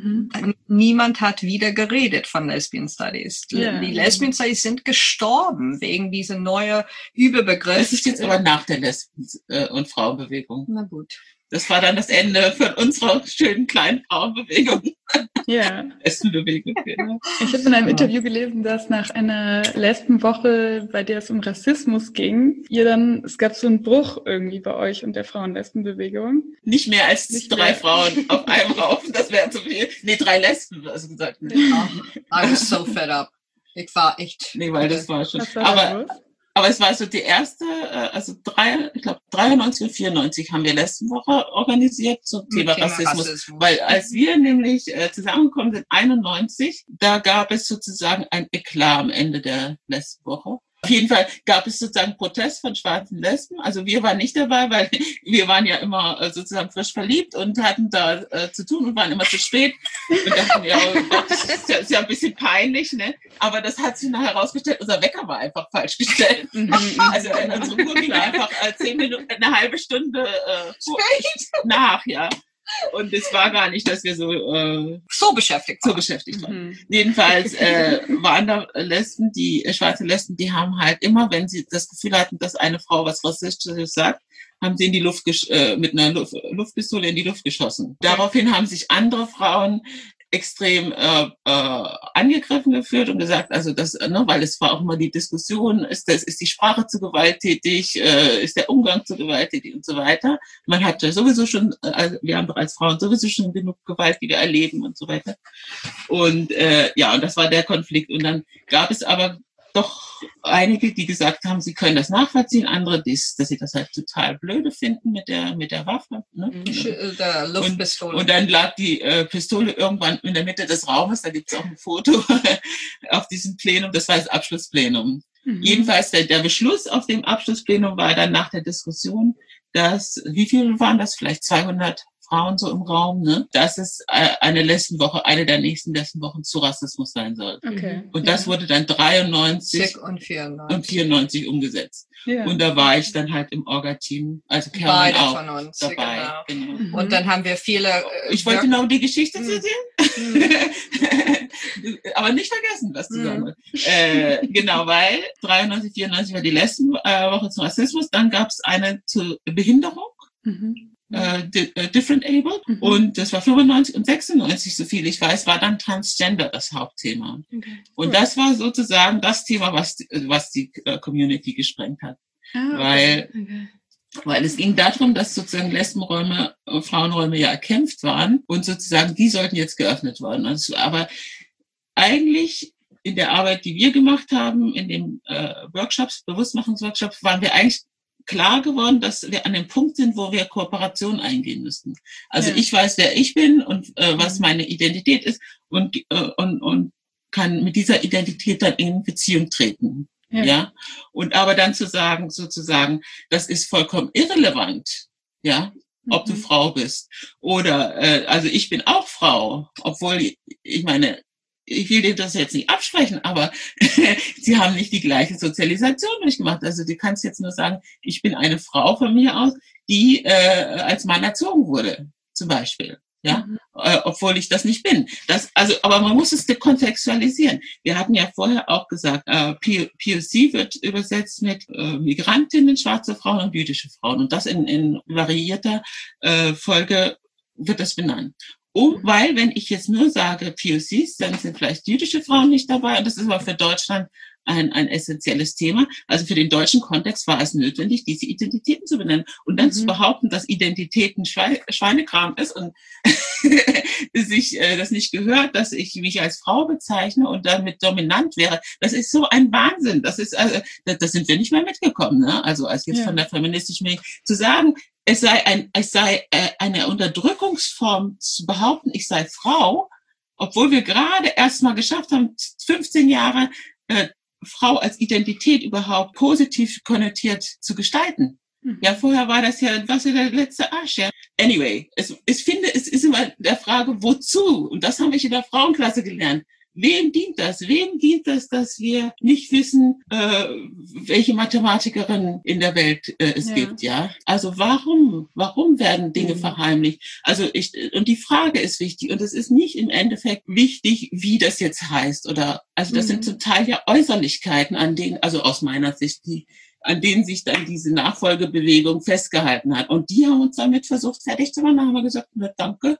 niemand hat wieder geredet von Lesbian Studies. Yeah. Die Lesbian Studies sind gestorben wegen dieser neuen Überbegriff. Das ist jetzt aber nach der Lesben- und Frauenbewegung. Na gut. Das war dann das Ende von unserer schönen kleinen Frauenbewegung. Ja. Lesbenbewegung, genau. Ich habe in einem Interview gelesen, dass nach einer Lesbenwoche, bei der es um Rassismus ging, es gab so einen Bruch irgendwie bei euch und der Frauen-Lesben-Bewegung. Nicht mehr als drei Frauen auf einem Raum, das wäre zu viel. Nee, 3 Lesben, also gesagt. I was so fed up. Ich war echt... Nee, weil das war schon... Aber es war so die erste, ich glaube 93 und 94 haben wir Lesbenwoche organisiert zum Thema Rassismus. Weil als wir nämlich zusammengekommen sind, 91, da gab es sozusagen ein Eklat am Ende der Lesbenwoche. Auf jeden Fall gab es sozusagen Protest von schwarzen Lesben. Also wir waren nicht dabei, weil wir waren ja immer sozusagen frisch verliebt und hatten da zu tun und waren immer zu spät. Und dachten, ja, oh Gott, das ist ja ein bisschen peinlich, ne? Aber das hat sich nachher herausgestellt, unser Wecker war einfach falsch gestellt. Also unsere Uhr ging einfach 10 Minuten, eine halbe Stunde nach, ja. Und es war gar nicht, dass wir so beschäftigt waren. Jedenfalls waren da schwarze Lesben, die haben halt immer, wenn sie das Gefühl hatten, dass eine Frau was Rassistisches sagt, haben sie in die Luft mit einer Luftpistole in die Luft geschossen. Daraufhin haben sich andere Frauen extrem angegriffen gefühlt und gesagt, also das, ne, weil es war auch immer die Diskussion, ist die Sprache zu gewalttätig, ist der Umgang zu gewalttätig und so weiter. Man hat ja sowieso schon, also wir haben doch als Frauen sowieso schon genug Gewalt, die wir erleben und so weiter. Und und das war der Konflikt. Und dann gab es aber doch einige, die gesagt haben, sie können das nachvollziehen, andere, dass sie das halt total blöde finden mit der Waffe. Ne? Der Luftpistole. Und dann lag die Pistole irgendwann in der Mitte des Raumes, da gibt es auch ein Foto auf diesem Plenum, das war das Abschlussplenum. Jedenfalls der Beschluss auf dem Abschlussplenum war dann nach der Diskussion, dass, wie viele waren das? Vielleicht 200 Frauen so im Raum, ne? Dass es eine der nächsten Lesbenwochen zu Rassismus sein soll. Okay. Und das wurde dann 93 und 94 umgesetzt. Ja. Und da war ich dann halt im Orga-Team, also Caroline auch von uns, dabei. Genau. Und dann haben wir viele... Ich wollte noch die Geschichte erzählen. Aber nicht vergessen, was du sagen wolltest. Genau, weil 93, 94 war die Lesbenwoche zum Rassismus, dann gab es eine zur Behinderung. Different Able. Und das war 95 und 96, so viel ich weiß, war dann Transgender das Hauptthema. Okay. Und das war sozusagen das Thema, was die Community gesprengt hat. Weil es ging darum, dass sozusagen Lesbenräume, Frauenräume ja erkämpft waren und sozusagen die sollten jetzt geöffnet werden. Also, aber eigentlich in der Arbeit, die wir gemacht haben, in den Workshops, Bewusstmachungsworkshops, waren wir eigentlich klar geworden, dass wir an dem Punkt sind, wo wir Kooperation eingehen müssen. Also ich weiß, wer ich bin und was meine Identität ist und kann mit dieser Identität dann in Beziehung treten. Ja. Und aber dann zu sagen, sozusagen, das ist vollkommen irrelevant, ja, ob du Frau bist oder also ich bin auch Frau, obwohl ich meine, ich will dir das jetzt nicht absprechen, aber sie haben nicht die gleiche Sozialisation durchgemacht. Also du kannst jetzt nur sagen, ich bin eine Frau von mir aus, die als Mann erzogen wurde, zum Beispiel. Ja, obwohl ich das nicht bin. Aber man muss es dekontextualisieren. Wir hatten ja vorher auch gesagt, POC wird übersetzt mit Migrantinnen, schwarze Frauen und jüdische Frauen. Und das in variierter Folge wird das benannt. Weil, wenn ich jetzt nur sage POCs, dann sind vielleicht jüdische Frauen nicht dabei. Und das ist aber für Deutschland ein essentielles Thema. Also für den deutschen Kontext war es notwendig, diese Identitäten zu benennen. Und dann zu behaupten, dass Identitäten Schweinekram ist und sich das nicht gehört, dass ich mich als Frau bezeichne und damit dominant wäre. Das ist so ein Wahnsinn. Das ist, also, das sind wir nicht mehr mitgekommen, ne? Also als jetzt von der feministischen Bewegung zu sagen, es sei eine Unterdrückungsform zu behaupten, ich sei Frau, obwohl wir gerade erst mal geschafft haben, 15 Jahre Frau als Identität überhaupt positiv konnotiert zu gestalten. Ja, vorher war das ja, was der letzte Arsch, ja. Anyway, ich finde, es ist immer der Frage, wozu? Und das haben wir in der Frauenklasse gelernt. Wem dient das? Wem dient das, dass wir nicht wissen, welche Mathematikerin in der Welt es gibt, ja? Also warum werden Dinge verheimlicht? Also und die Frage ist wichtig und es ist nicht im Endeffekt wichtig, wie das jetzt heißt also das sind zum Teil ja Äußerlichkeiten, also aus meiner Sicht, an denen sich dann diese Nachfolgebewegung festgehalten hat. Und die haben uns damit versucht, fertig zu machen. Da haben wir gesagt, na, danke.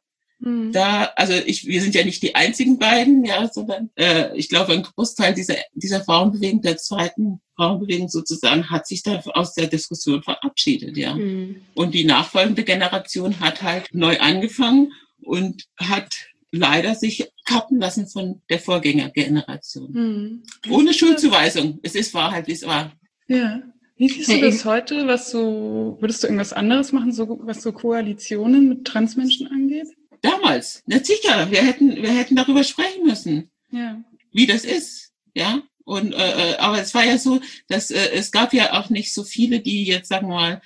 Wir sind ja nicht die einzigen beiden, ja, sondern ich glaube, ein Großteil dieser Frauenbewegung, der zweiten Frauenbewegung sozusagen, hat sich da aus der Diskussion verabschiedet, ja. Und die nachfolgende Generation hat halt neu angefangen und hat leider sich kappen lassen von der Vorgängergeneration. Ohne Schuldzuweisung. War halt, wie es war. Ja. Wie siehst du das heute? Würdest du irgendwas anderes machen, was so Koalitionen mit Transmenschen angeht? Damals, na sicher, wir hätten darüber sprechen müssen, wie das ist, ja. Und aber es war ja so, dass es gab ja auch nicht so viele, die jetzt sagen wir mal,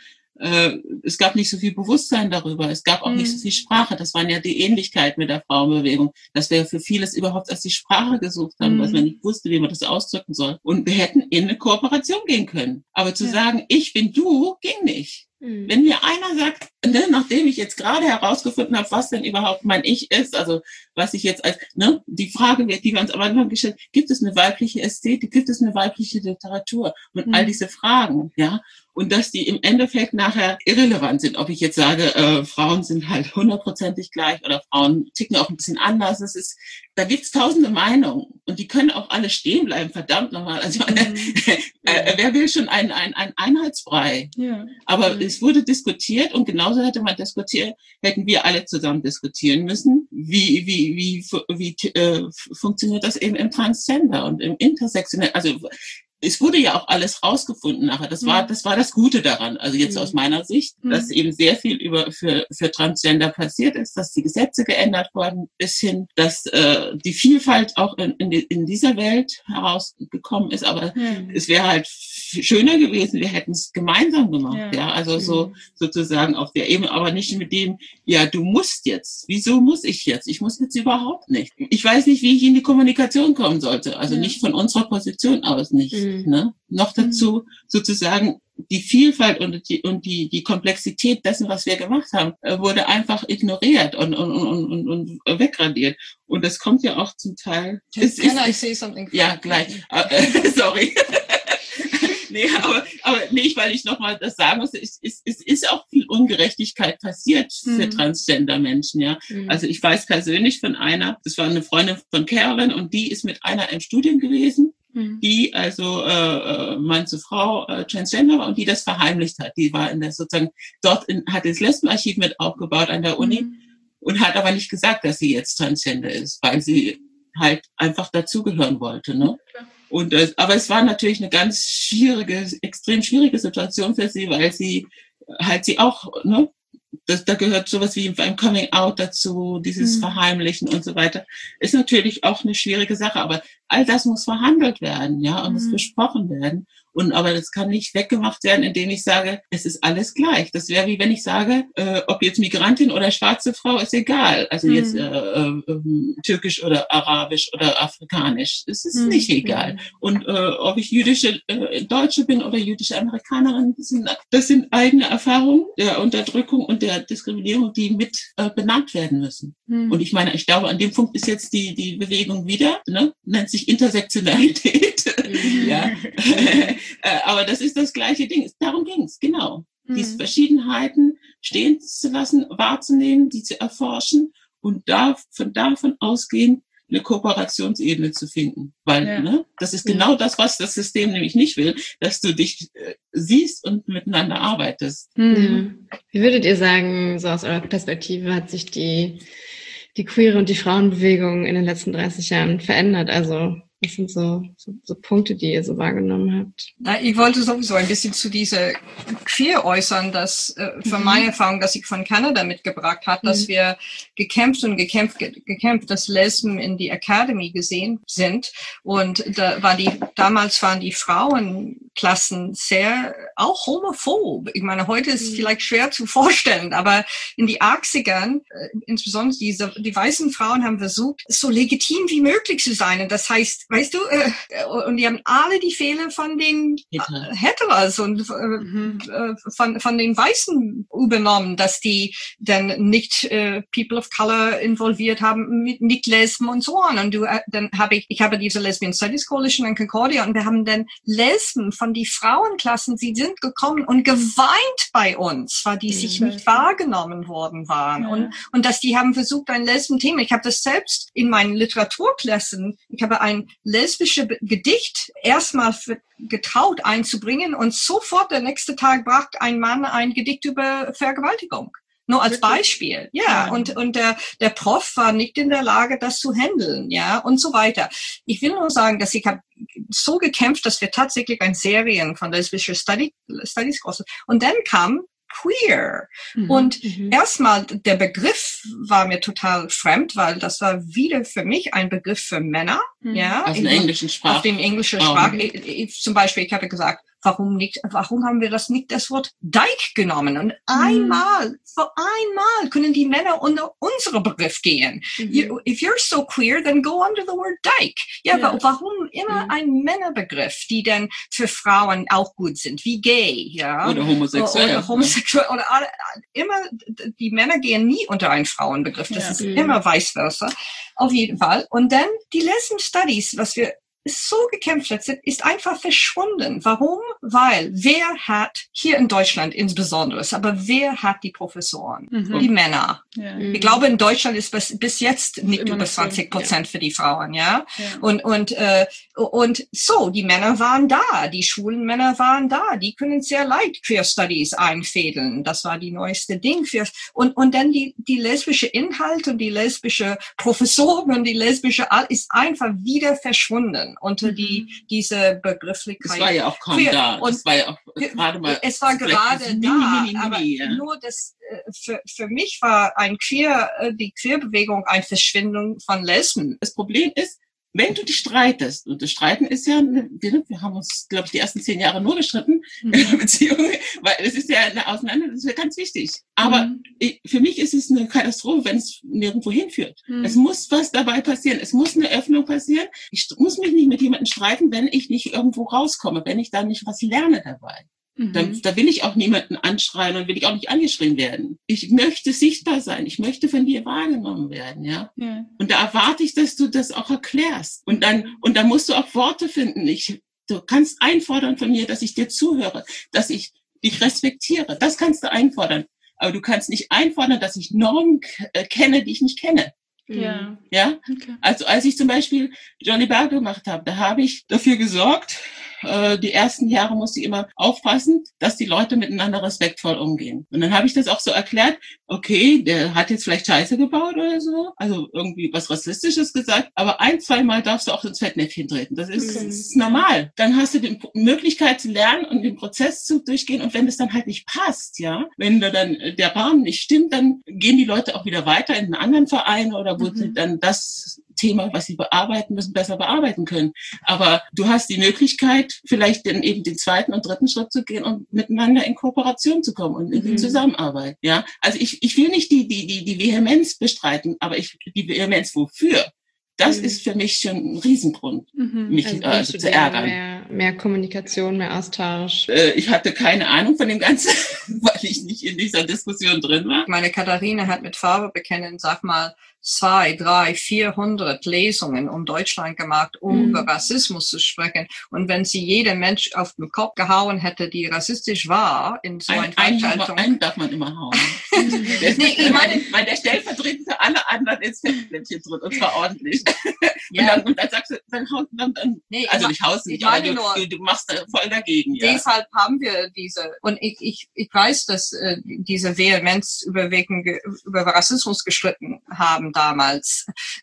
es gab nicht so viel Bewusstsein darüber, es gab auch nicht so viel Sprache. Das waren ja die Ähnlichkeiten mit der Frauenbewegung, dass wir für vieles überhaupt erst die Sprache gesucht haben, weil man nicht wusste, wie man das ausdrücken soll. Und wir hätten in eine Kooperation gehen können. Aber zu sagen, ich bin du, ging nicht. Wenn mir einer sagt, ne, nachdem ich jetzt gerade herausgefunden habe, was denn überhaupt mein Ich ist, also was ich jetzt als, ne, die Frage, die wir uns am Anfang gestellt, gibt es eine weibliche Ästhetik, gibt es eine weibliche Literatur und all diese Fragen, ja, und dass die im Endeffekt nachher irrelevant sind, ob ich jetzt sage, Frauen sind halt 100%ig gleich oder Frauen ticken auch ein bisschen anders, da gibt's tausende Meinungen und die können auch alle stehen bleiben, verdammt nochmal, also wer will schon einen Einheitsbrei? Ja. Aber es wurde diskutiert und genauso hätten wir alle zusammen diskutieren müssen, wie funktioniert das eben im Transgender und im Intersektionell, also es wurde ja auch alles rausgefunden nachher. Das war das Gute daran. Also jetzt aus meiner Sicht, dass eben sehr viel für Transgender passiert ist, dass die Gesetze geändert wurden, bis hin, dass die Vielfalt auch in dieser Welt herausgekommen ist. Aber es wäre halt schöner gewesen, wir hätten es gemeinsam gemacht. Ja, also so sozusagen auf der Ebene, aber nicht mit dem, ja, du musst jetzt. Wieso muss ich jetzt? Ich muss jetzt überhaupt nicht. Ich weiß nicht, wie ich in die Kommunikation kommen sollte. Also nicht von unserer Position aus nicht. Ne? Noch dazu sozusagen die Vielfalt und die Komplexität dessen, was wir gemacht haben, wurde einfach ignoriert und wegradiert. Und das kommt ja auch zum Teil. Can I say something? Ja, gleich. Sorry. Weil ich nochmal das sagen muss, es ist auch viel Ungerechtigkeit passiert für Transgender-Menschen, ja. Also ich weiß persönlich von einer, das war eine Freundin von Carolyn und die ist mit einer im Studium gewesen, die also Mann zu Frau Transgender war und die das verheimlicht hat. Die war hat das Lesbenarchiv mit aufgebaut an der Uni und hat aber nicht gesagt, dass sie jetzt Transgender ist, weil sie halt einfach dazugehören wollte, ne? Und aber es war natürlich eine ganz extrem schwierige Situation für sie, weil sie auch, ne, da gehört sowas wie beim Coming Out dazu, dieses Verheimlichen und so weiter. Ist natürlich auch eine schwierige Sache, aber all das muss verhandelt werden, ja, und muss besprochen werden. Aber das kann nicht weggemacht werden, indem ich sage, es ist alles gleich. Das wäre wie wenn ich sage, ob jetzt Migrantin oder schwarze Frau, ist egal. Also jetzt türkisch oder arabisch oder afrikanisch, es ist nicht egal. Und ob ich jüdische Deutsche bin oder jüdische Amerikanerin, das sind eigene Erfahrungen der Unterdrückung und der Diskriminierung, die mit benannt werden müssen. Und ich meine, ich glaube, an dem Punkt ist jetzt die Bewegung wieder, ne? Nennt sich Intersektionalität. Ja. Aber das ist das gleiche Ding. Darum ging's, genau. Diese Verschiedenheiten stehen zu lassen, wahrzunehmen, die zu erforschen und davon ausgehend eine Kooperationsebene zu finden. Weil, ne, das ist genau das, was das System nämlich nicht will, dass du dich siehst und miteinander arbeitest. Wie würdet ihr sagen, so aus eurer Perspektive hat sich die queere und die Frauenbewegung in den letzten 30 Jahren verändert? Also was sind so Punkte, die ihr so wahrgenommen habt? Na, ich wollte sowieso ein bisschen zu dieser Queer äußern, dass von meiner Erfahrung, dass ich von Kanada mitgebracht habe, dass wir gekämpft, dass Lesben in die Academy gesehen sind. Und damals waren die Frauenklassen sehr auch homophob. Ich meine, heute ist es vielleicht schwer zu vorstellen, aber in die 80ern, insbesondere die weißen Frauen haben versucht, so legitim wie möglich zu sein. Und das heißt, weißt du, und die haben alle die Fehler von den Heteros und von den Weißen übernommen, dass die dann nicht People of Color involviert haben, nicht Lesben und so on. Und ich habe diese Lesbian Studies Coalition in Concordia und wir haben dann Lesben von die Frauenklassen, sie sind gekommen und geweint bei uns, weil die sich nicht wahrgenommen worden waren. Und dass die haben versucht, ein Lesben-Thema. Ich habe das selbst in meinen Literaturklassen, ich habe ein lesbische Gedicht erstmal getraut einzubringen und sofort der nächste Tag brachte ein Mann ein Gedicht über Vergewaltigung. Nur als Beispiel, ja. Und der Prof war nicht in der Lage, das zu handeln, ja, und so weiter. Ich will nur sagen, dass ich habe so gekämpft, dass wir tatsächlich eine Serie von lesbische Studies groß. Und dann kam queer. Und erstmal der Begriff war mir total fremd, weil das war wieder für mich ein Begriff für Männer, ja. Auf der englischen Sprache. Auf dem englischen Sprache. Zum Beispiel, ich habe gesagt, warum haben wir das Wort Dyke genommen? Und einmal können die Männer unter unseren Begriff gehen. If you're so queer, then go under the word Dyke. Ja, warum immer ein Männerbegriff, die dann für Frauen auch gut sind, wie gay, ja? Oder homosexuell. Oder immer, die Männer gehen nie unter einen Frauenbegriff. Das ist immer vice versa. Auf jeden Fall. Und dann die Lesbian Studies, was wir so gekämpft hat, ist einfach verschwunden. Warum? Weil wer hat, hier in Deutschland insbesondere, aber wer hat die Professoren? Die Männer. Ja. Ich glaube, in Deutschland ist bis jetzt nicht über 20% für die Frauen, ja. Und so, die Männer waren da, die schwulen Männer waren da, die können sehr leicht Queer Studies einfädeln. Das war die neueste Ding und dann die lesbische Inhalt und die lesbische Professoren und die lesbische ist einfach wieder verschwunden unter diese Begrifflichkeit. Es war ja auch kaum da. Und es war ja auch gerade mal. Es war gerade da, aber nur das, für mich war die Queerbewegung eine Verschwindung von Lesben. Das Problem ist, wenn du dich streitest, und das Streiten ist ja, wir haben uns, glaube ich, die ersten 10 Jahre nur gestritten in der Beziehung, weil es ist ja eine Auseinandersetzung, das ist ja ganz wichtig. Aber für mich ist es eine Katastrophe, wenn es nirgendwo hinführt. Es muss was dabei passieren, es muss eine Öffnung passieren. Ich muss mich nicht mit jemandem streiten, wenn ich nicht irgendwo rauskomme, wenn ich da nicht was lerne dabei. Da will ich auch niemanden anschreien und will ich auch nicht angeschrien werden. Ich möchte sichtbar sein. Ich möchte von dir wahrgenommen werden, ja. Und da erwarte ich, dass du das auch erklärst. Und dann musst du auch Worte finden. Du kannst einfordern von mir, dass ich dir zuhöre, dass ich dich respektiere. Das kannst du einfordern. Aber du kannst nicht einfordern, dass ich Normen kenne, die ich nicht kenne. Ja. Okay. Also als ich zum Beispiel Johnny Bell gemacht habe, da habe ich dafür gesorgt, die ersten Jahre muss sie immer aufpassen, dass die Leute miteinander respektvoll umgehen. Und dann habe ich das auch so erklärt, okay, der hat jetzt vielleicht Scheiße gebaut oder so, also irgendwie was Rassistisches gesagt, aber 1-2 Mal darfst du auch ins Fettnäpfchen treten. Das ist normal. Dann hast du die Möglichkeit zu lernen und den Prozess zu durchgehen. Und wenn es dann halt nicht passt, ja, wenn da dann der Rahmen nicht stimmt, dann gehen die Leute auch wieder weiter in einen anderen Verein oder wo sie dann das Thema, was sie bearbeiten müssen, besser bearbeiten können. Aber du hast die Möglichkeit, vielleicht dann eben den 2. und 3. Schritt zu gehen und miteinander in Kooperation zu kommen und in die Zusammenarbeit. Ja, also ich will nicht die Vehemenz bestreiten, aber die Vehemenz wofür? Das ist für mich schon ein Riesengrund, mich also zu ärgern. Mehr Kommunikation, mehr Austausch. Ich hatte keine Ahnung von dem Ganzen, weil ich nicht in dieser Diskussion drin war. Meine Katharina hat mit Farbe bekennen, sag mal, 200, 300, 400 Lesungen um Deutschland gemacht, um über Rassismus zu sprechen. Und wenn sie jeder Mensch auf den Kopf gehauen hätte, die rassistisch war, in so einer Veranstaltung. Einen darf man immer hauen. Ich meine, der stellvertretend für alle anderen ins Fettnäpfchen drin, und zwar ordentlich. Ja. Und dann sagst du, dann also ich haust nicht, aber du machst da voll dagegen. Ja. Deshalb haben wir diese, und ich weiß, dass diese Vehemenz über Rassismus gestritten haben damals.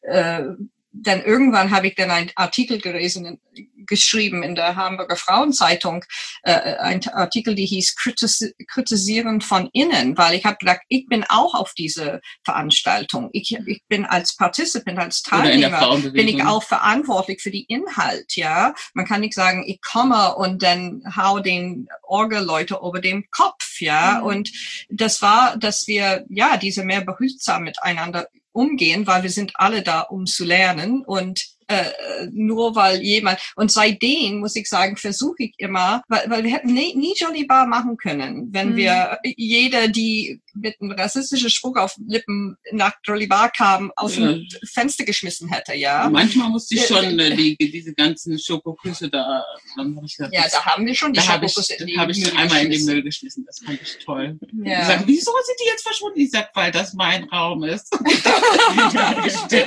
Denn irgendwann habe ich dann einen Artikel geschrieben in der Hamburger Frauenzeitung, ein Artikel, die hieß Kritisieren von innen, weil ich habe gedacht, ich bin auch auf diese Veranstaltung. Ich bin als Participant, als Teilnehmer, bin ich auch verantwortlich für die Inhalt, ja. Man kann nicht sagen, ich komme und dann hau den Orgelleute über dem Kopf, ja. Und das war, dass wir, ja, diese mehr behutsam miteinander umgehen, weil wir sind alle da, um zu lernen und nur weil jemand, und seitdem muss ich sagen, versuche ich immer, weil wir hätten nie Jolly Bar machen können, wenn wir jeder, die mit einem rassistischen Spruch auf Lippen nach Jolly Bar kam, aus dem Fenster geschmissen hätte, ja. Manchmal musste ich schon diese ganzen Schokoküsse da, dann habe ich gesagt, ja, da haben wir schon die Schokoküsse in den Müll habe ich einmal in den Müll geschmissen, das fand ich toll. Ja. Ich sage, wieso sind die jetzt verschwunden? Ich sage, weil das mein Raum ist. Dann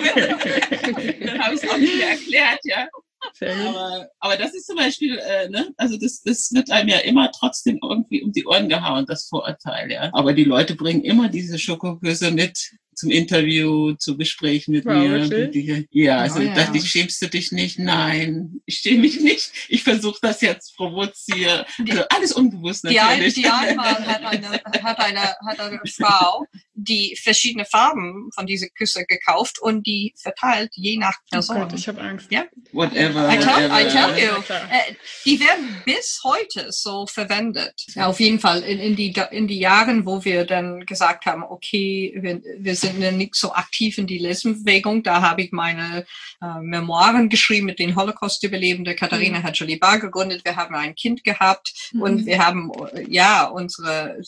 habe ich es auch nicht mehr erklärt, ja. Aber das ist zum Beispiel, also das wird einem ja immer trotzdem irgendwie um die Ohren gehauen, das Vorurteil, ja. Aber die Leute bringen immer diese Schokoküsse mit zum Interview, zu Gesprächen mit mir. Ja, also dachte ich, schämst du dich nicht? Nein, ich schäme mich nicht. Ich versuche das jetzt provozieren. Also alles unbewusst natürlich. Die einmal hat eine Frau die verschiedene Farben von dieser Küsse gekauft und die verteilt je nach Person. Oh Gott, ich habe Angst. Ja. Whatever. I tell you. Die werden bis heute so verwendet. Ja, auf jeden Fall in die Jahren, wo wir dann gesagt haben, okay, wir sind nicht so aktiv in die Lesbenbewegung. Da habe ich meine Memoiren geschrieben mit den Holocaust-Überlebenden. Katharina hat Jolly Bar gegründet. Wir haben ein Kind gehabt und wir haben unsere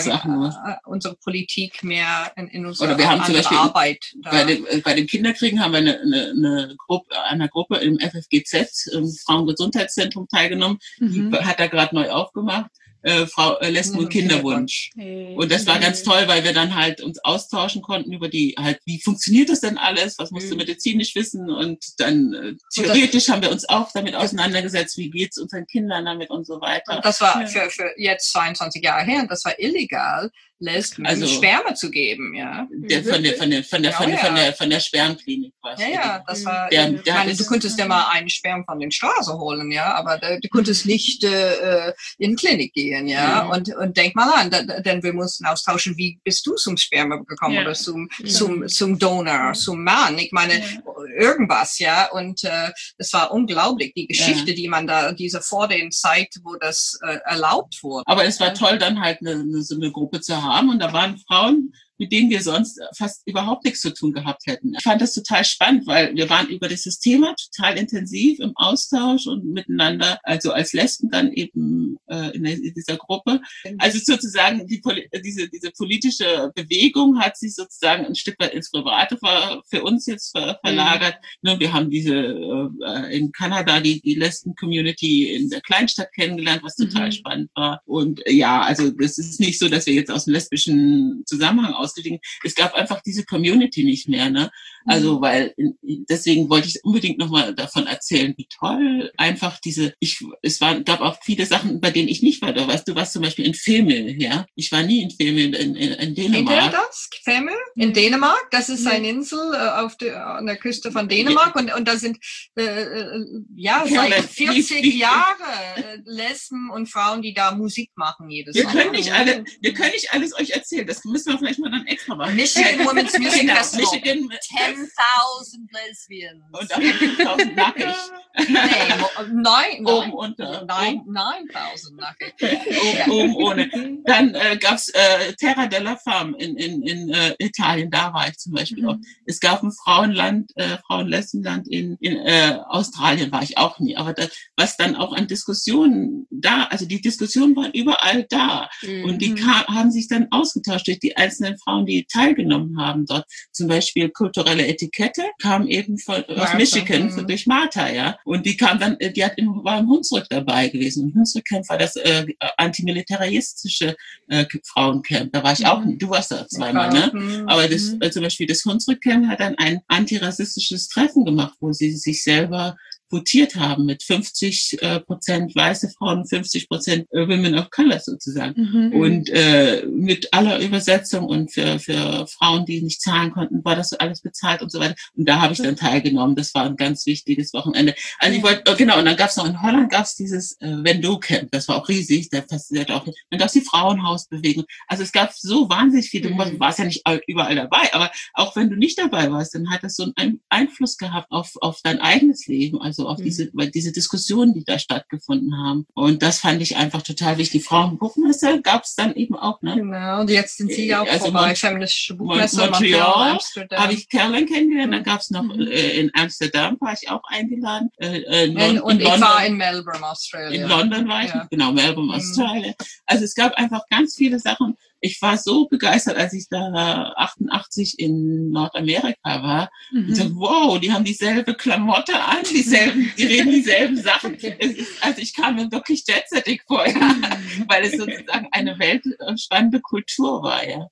Politik mehr in unserer wir haben zum Beispiel Arbeit. Bei den Kinderkriegen haben wir eine Gruppe im FFGZ, im Frauengesundheitszentrum, teilgenommen. Die hat da gerade neu aufgemacht. Lesben- und Kinderwunsch. Und das war ganz toll, weil wir dann halt uns austauschen konnten über wie funktioniert das denn alles? Was musst du medizinisch wissen? Und dann theoretisch haben wir uns auch damit auseinandergesetzt, wie geht's unseren Kindern damit und so weiter. Das war für jetzt 22 Jahre her und das war illegal, Lesben Sperma zu geben, ja. Von der Spermklinik war es. Ja, das war, ich meine, du könntest ja mal einen Sperm von den Straße holen, ja, aber du könntest nicht in die Klinik gehen, ja. Und denk mal an, denn wir mussten austauschen, wie bist du zum Sperma gekommen oder zum Donor, zum Mann, ich meine, irgendwas, ja. Und das war unglaublich, die Geschichte, die man da, vor den Zeit, wo das erlaubt wurde. Aber es war toll, dann halt so eine Gruppe zu haben. Und da waren Frauen, mit denen wir sonst fast überhaupt nichts zu tun gehabt hätten. Ich fand das total spannend, weil wir waren über dieses Thema total intensiv im Austausch und miteinander, also als Lesben dann eben in dieser Gruppe. Also sozusagen diese politische Bewegung hat sich sozusagen ein Stück weit ins Private für uns jetzt verlagert. Wir haben in Kanada die Lesben-Community in der Kleinstadt kennengelernt, was total spannend war. Und ja, also das ist nicht so, dass wir jetzt aus dem lesbischen Zusammenhang ausgestiegen. Es gab einfach diese Community nicht mehr, ne? Also, weil, deswegen wollte ich unbedingt nochmal davon erzählen, wie toll einfach gab auch viele Sachen, bei denen ich nicht war. Da weißt du, warst zum Beispiel in Femel, ja? Ich war nie in Femel in Dänemark. Kennt ihr das? Femel? In Dänemark? Das ist eine Insel an der Küste von Dänemark und da sind, seit 40 Jahren Lesben und Frauen, die da Musik machen jedes Jahr. Wir können nicht alles euch erzählen. Das müssen wir vielleicht mal dann extra machen. Michigan Women's Music Festival. Michigan 10.000 Lesbians. Und auch 5.000 nackig. Nein, oben unter. 9.000 nackig. Oben ohne. Dann gab's Terra della Femme in Italien. Da war ich zum Beispiel auch. Es gab ein Frauenlesbenland in Australien war ich auch nie. Aber was dann auch an Diskussionen also die Diskussionen waren überall da. Und die haben sich dann ausgetauscht durch die einzelnen Frauen, die teilgenommen haben dort. Zum Beispiel kulturelle Etikette kam eben aus Michigan, durch Martha, ja. Und die kam dann, war im Hunsrück dabei gewesen. Und Hunsrück Camp war das antimilitaristische Frauencamp. Da war ich auch nie. Du warst da zweimal, ne? Aber zum Beispiel das Hunsrück Camp hat dann ein antirassistisches Treffen gemacht, wo sie sich selber votiert haben mit 50% weiße Frauen, 50% Women of Color sozusagen. Und mit aller Übersetzung und für Frauen, die nicht zahlen konnten, war das alles bezahlt und so weiter. Und da habe ich dann teilgenommen. Das war ein ganz wichtiges Wochenende. Also ich wollte, und dann gab es noch in Holland dieses Vendo-Camp, das war auch riesig, der fasziniert auch. Dann gab es die Frauenhausbewegung. Also es gab so wahnsinnig viele, du warst ja nicht überall dabei, aber auch wenn du nicht dabei warst, dann hat das so einen Einfluss gehabt auf dein eigenes Leben, also auf diese Diskussionen, die da stattgefunden haben. Und das fand ich einfach total wichtig. Frauenbuchmesse gab es dann eben auch, ne? Genau, und jetzt sind sie auch vorbei. Feministische Buchmesse, Montreal, habe ich Caroline kennengelernt. Dann gab es noch in Amsterdam, war ich auch eingeladen. Und ich war in Melbourne, Australien. In London war ich, genau, Melbourne, Australien. Also es gab einfach ganz viele Sachen. Ich war so begeistert, als ich da 88 in Nordamerika war. Ich so, wow, die haben dieselbe Klamotte an, die reden dieselben Sachen. Also ich kam mir wirklich jetsettig vor, weil es sozusagen eine weltspannende Kultur war, ja.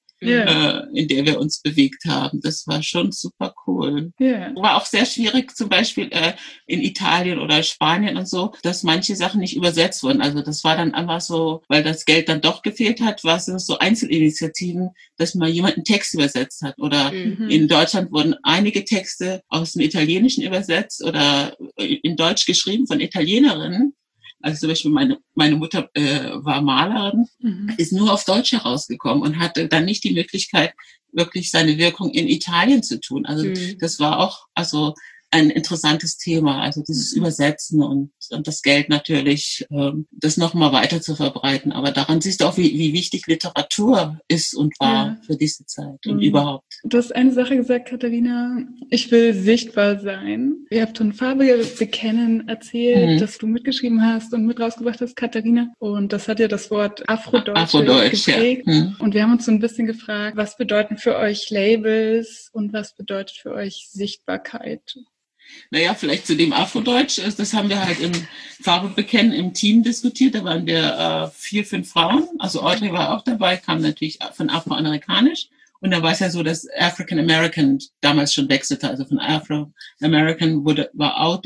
In der wir uns bewegt haben. Das war schon super cool. War auch sehr schwierig, zum Beispiel in Italien oder Spanien und so, dass manche Sachen nicht übersetzt wurden. Also das war dann einfach so, weil das Geld dann doch gefehlt hat, war es so Einzelinitiativen, dass mal jemand einen Text übersetzt hat. Oder in Deutschland wurden einige Texte aus dem Italienischen übersetzt oder in Deutsch geschrieben von Italienerinnen. Also zum Beispiel meine Mutter war Malerin, ist nur auf Deutsch herausgekommen und hatte dann nicht die Möglichkeit, wirklich seine Wirkung in Italien zu tun. Also das war auch ein interessantes Thema, also dieses Übersetzen und das Geld natürlich, das nochmal weiter zu verbreiten. Aber daran siehst du auch, wie wichtig Literatur ist und war für diese Zeit und überhaupt. Du hast eine Sache gesagt, Katharina, ich will sichtbar sein. Ihr habt von Farbe bekennen erzählt, dass du mitgeschrieben hast und mit rausgebracht hast, Katharina. Und das hat ja das Wort Afrodeutsch geprägt. Ja. Und wir haben uns so ein bisschen gefragt, was bedeuten für euch Labels und was bedeutet für euch Sichtbarkeit? Naja, vielleicht zu dem Afrodeutsch, das haben wir halt im Farbe bekennen im Team diskutiert. Da waren wir 4, 5 Frauen. Also Audrey war auch dabei, kam natürlich von Afroamerikanisch. Und da war es ja so, dass African American damals schon wechselte. Also von Afro-American war out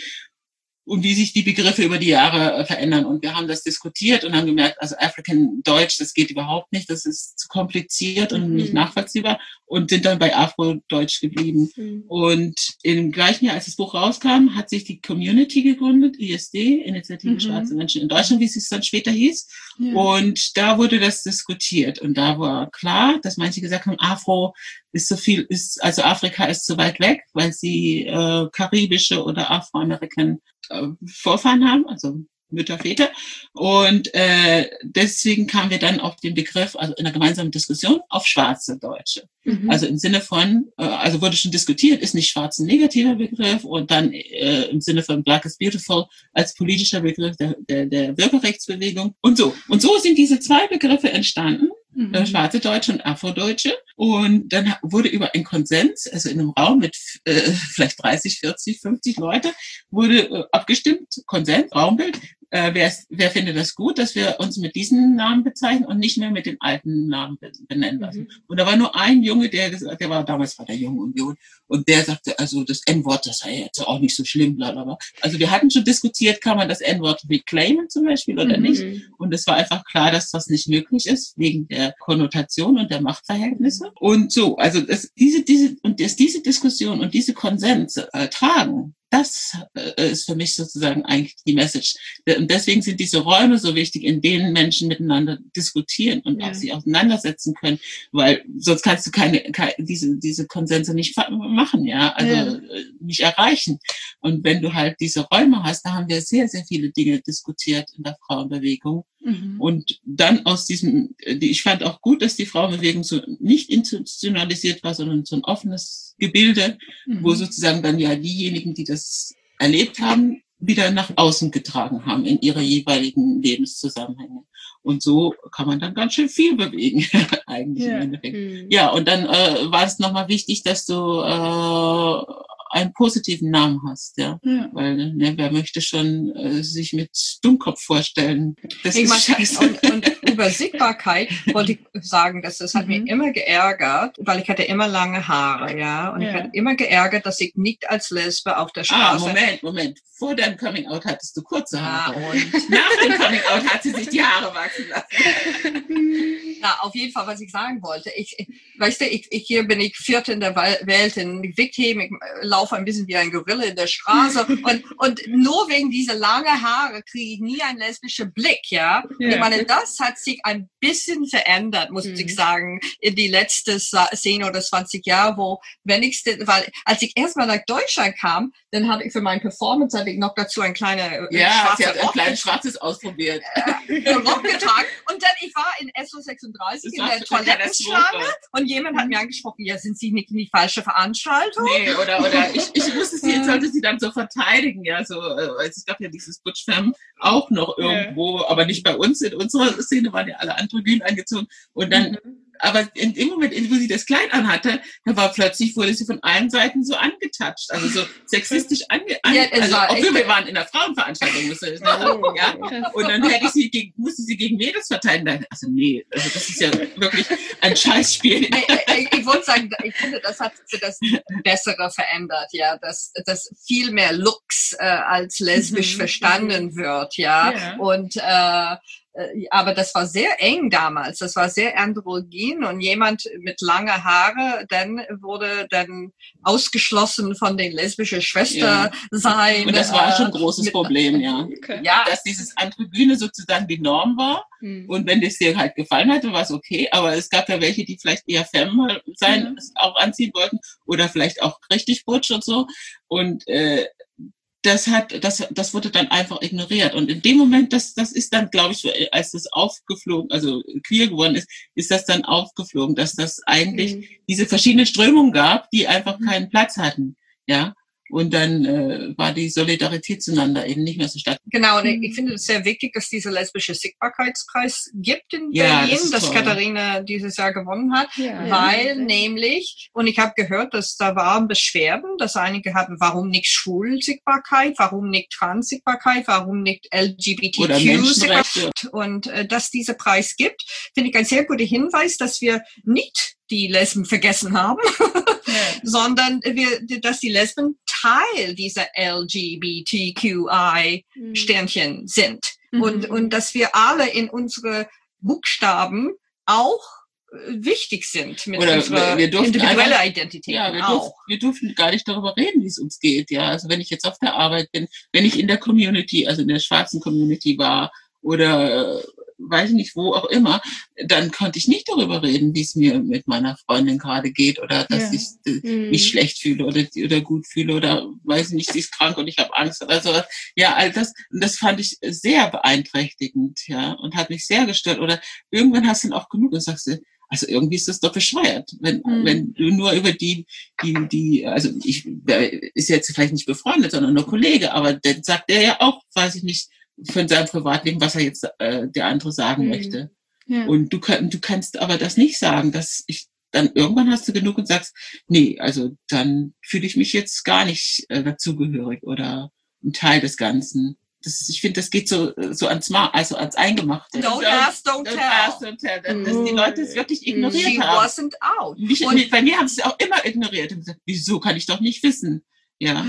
und wie sich die Begriffe über die Jahre verändern. Und wir haben das diskutiert und haben gemerkt, also African Deutsch, das geht überhaupt nicht, das ist zu kompliziert und nicht nachvollziehbar und sind dann bei Afro-Deutsch geblieben. Und im gleichen Jahr, als das Buch rauskam, hat sich die Community gegründet, ISD, Initiative Schwarze Menschen in Deutschland, wie es dann später hieß. Und da wurde das diskutiert. Und da war klar, dass manche gesagt haben, Afrika ist zu weit weg, weil sie karibische oder Afroamerikaner Vorfahren haben, also Mütter, Väter. Und deswegen kamen wir dann auf den Begriff, also in einer gemeinsamen Diskussion, auf schwarze Deutsche. Also im Sinne von, also wurde schon diskutiert, ist nicht schwarz ein negativer Begriff und dann im Sinne von Black is Beautiful als politischer Begriff der Bürgerrechtsbewegung und so. Und so sind diese 2 Begriffe entstanden. Schwarze Deutsche und Afrodeutsche. Und dann wurde über einen Konsens, also in einem Raum mit vielleicht 30, 40, 50 Leute, wurde abgestimmt, Konsens, Raumbild, wer findet das gut, dass wir uns mit diesen Namen bezeichnen und nicht mehr mit den alten Namen benennen lassen. Und da war nur ein Junge, damals war der Junge Union, und der sagte, also das N-Wort, das sei jetzt auch nicht so schlimm, blablabla. Also wir hatten schon diskutiert, kann man das N-Wort reclaimen zum Beispiel oder nicht? Und es war einfach klar, dass das nicht möglich ist, wegen der Konnotation und der Machtverhältnisse. Und so, also diese Diskussion und diese Konsens tragen, das ist für mich sozusagen eigentlich die Message. Und deswegen sind diese Räume so wichtig, in denen Menschen miteinander diskutieren und auch sich auseinandersetzen können, weil sonst kannst du diese Konsense nicht machen, ja, also nicht erreichen. Und wenn du halt diese Räume hast, da haben wir sehr, sehr viele Dinge diskutiert in der Frauenbewegung. Und dann ich fand auch gut, dass die Frauenbewegung so nicht institutionalisiert war, sondern so ein offenes Gebilde, wo sozusagen dann ja diejenigen, die das erlebt haben, wieder nach außen getragen haben in ihre jeweiligen Lebenszusammenhänge. Und so kann man dann ganz schön viel bewegen, eigentlich im Endeffekt. Ja, und dann war es nochmal wichtig, dass du einen positiven Namen hast, ja. Weil wer möchte schon sich mit Dummkopf vorstellen? Das ist scheiße. Und über Sichtbarkeit wollte ich sagen, dass das hat mich immer geärgert, weil ich hatte immer lange Haare, ja. Und ich hatte immer geärgert, dass ich nicht als Lesbe auf der Straße... Moment. Vor deinem Coming-out hattest du kurze Haare. Und nach dem Coming-out hat sie sich die Haare wachsen lassen. Na, auf jeden Fall, was ich sagen wollte. Hier bin ich Vierte in der Welt in Gewichtheben. Ich laufe ein bisschen wie ein Gorilla in der Straße. und nur wegen dieser langen Haare kriege ich nie einen lesbischen Blick, ja. Ich meine, das hat sich ein bisschen verändert, muss ich sagen, in die letzten 10 oder 20 Jahre, weil als ich erstmal nach Deutschland kam, dann habe ich für meine Performance noch dazu ein kleines schwarzes ausprobiert. Rock getragen. Und dann, ich war in SO36 in der Toilettenschlange und jemand hat mir angesprochen, ja, sind Sie nicht in die falsche Veranstaltung? Nee, oder ich wusste sie, jetzt sollte sie dann so verteidigen, ja, so, es gab ja dieses Butch Femme auch noch irgendwo, aber nicht bei uns, in unserer Szene waren ja alle androgyn angezogen und dann, aber in dem Moment, wo sie das Kleid anhatte, da wurde sie von allen Seiten so angetatscht, also so sexistisch obwohl wir waren in der Frauenveranstaltung, und dann musste sie gegen Mädels verteidigen. Also nee, also das ist ja wirklich ein Scheißspiel. Ich wollte sagen, ich finde, das hat für das Bessere verändert, ja, dass viel mehr Looks als lesbisch verstanden wird, und aber das war sehr eng damals, das war sehr androgyn und jemand mit langen Haare wurde dann ausgeschlossen von den lesbischen Schwestern sein. Und das war schon ein großes Problem, dass dieses Androgyne sozusagen die Norm war und wenn das dir halt gefallen hatte, war es okay, aber es gab ja welche, die vielleicht eher femme auch anziehen wollten oder vielleicht auch richtig butch und so und das wurde dann einfach ignoriert. Und in dem Moment, das ist dann, glaube ich, als das aufgeflogen, also queer geworden ist das dann aufgeflogen, dass das eigentlich diese verschiedenen Strömungen gab, die einfach keinen Platz hatten, ja. Und dann war die Solidarität zueinander eben nicht mehr so stark. Genau, und ich finde es sehr wichtig, dass dieser lesbische Sichtbarkeitspreis gibt in Berlin, das Katharina dieses Jahr gewonnen hat, weil nämlich, und ich habe gehört, dass da waren Beschwerden, dass einige hatten, warum nicht Schwul-Sichtbarkeit, warum nicht Trans-Sichtbarkeit, warum nicht LGBTQ-Sichtbarkeit. Und dass dieser Preis gibt, finde ich ein sehr guter Hinweis, dass wir nicht die Lesben vergessen haben, sondern dass die Lesben Teil dieser LGBTQI-Sternchen sind. Und dass wir alle in unsere Buchstaben auch wichtig sind mit unserer individuellen Identität. Ja, wir durften gar nicht darüber reden, wie es uns geht. Ja, also wenn ich jetzt auf der Arbeit bin, wenn ich in der Community, also in der schwarzen Community war oder weiß ich nicht, wo auch immer, dann konnte ich nicht darüber reden, wie es mir mit meiner Freundin gerade geht oder dass ich mich schlecht fühle oder gut fühle oder weiß ich nicht, sie ist krank und ich habe Angst oder sowas. Ja, all das fand ich sehr beeinträchtigend, ja, und hat mich sehr gestört. Oder irgendwann hast du dann auch genug und sagst du, also irgendwie ist das doch bescheuert, wenn du nur über also ich ist jetzt vielleicht nicht befreundet, sondern nur Kollege, aber dann sagt er ja auch, weiß ich nicht, von seinem Privatleben, was er jetzt der andere sagen möchte. Ja. Und du kannst aber das nicht sagen, dann irgendwann hast du genug und sagst, nee, also dann fühle ich mich jetzt gar nicht dazugehörig oder ein Teil des Ganzen. ich finde, das geht so ans Eingemachte. Don't ask, don't tell. Dass die Leute es wirklich ignoriert She haben. wasn't out. Bei mir haben sie es auch immer ignoriert und gesagt, wieso kann ich doch nicht wissen? Ja.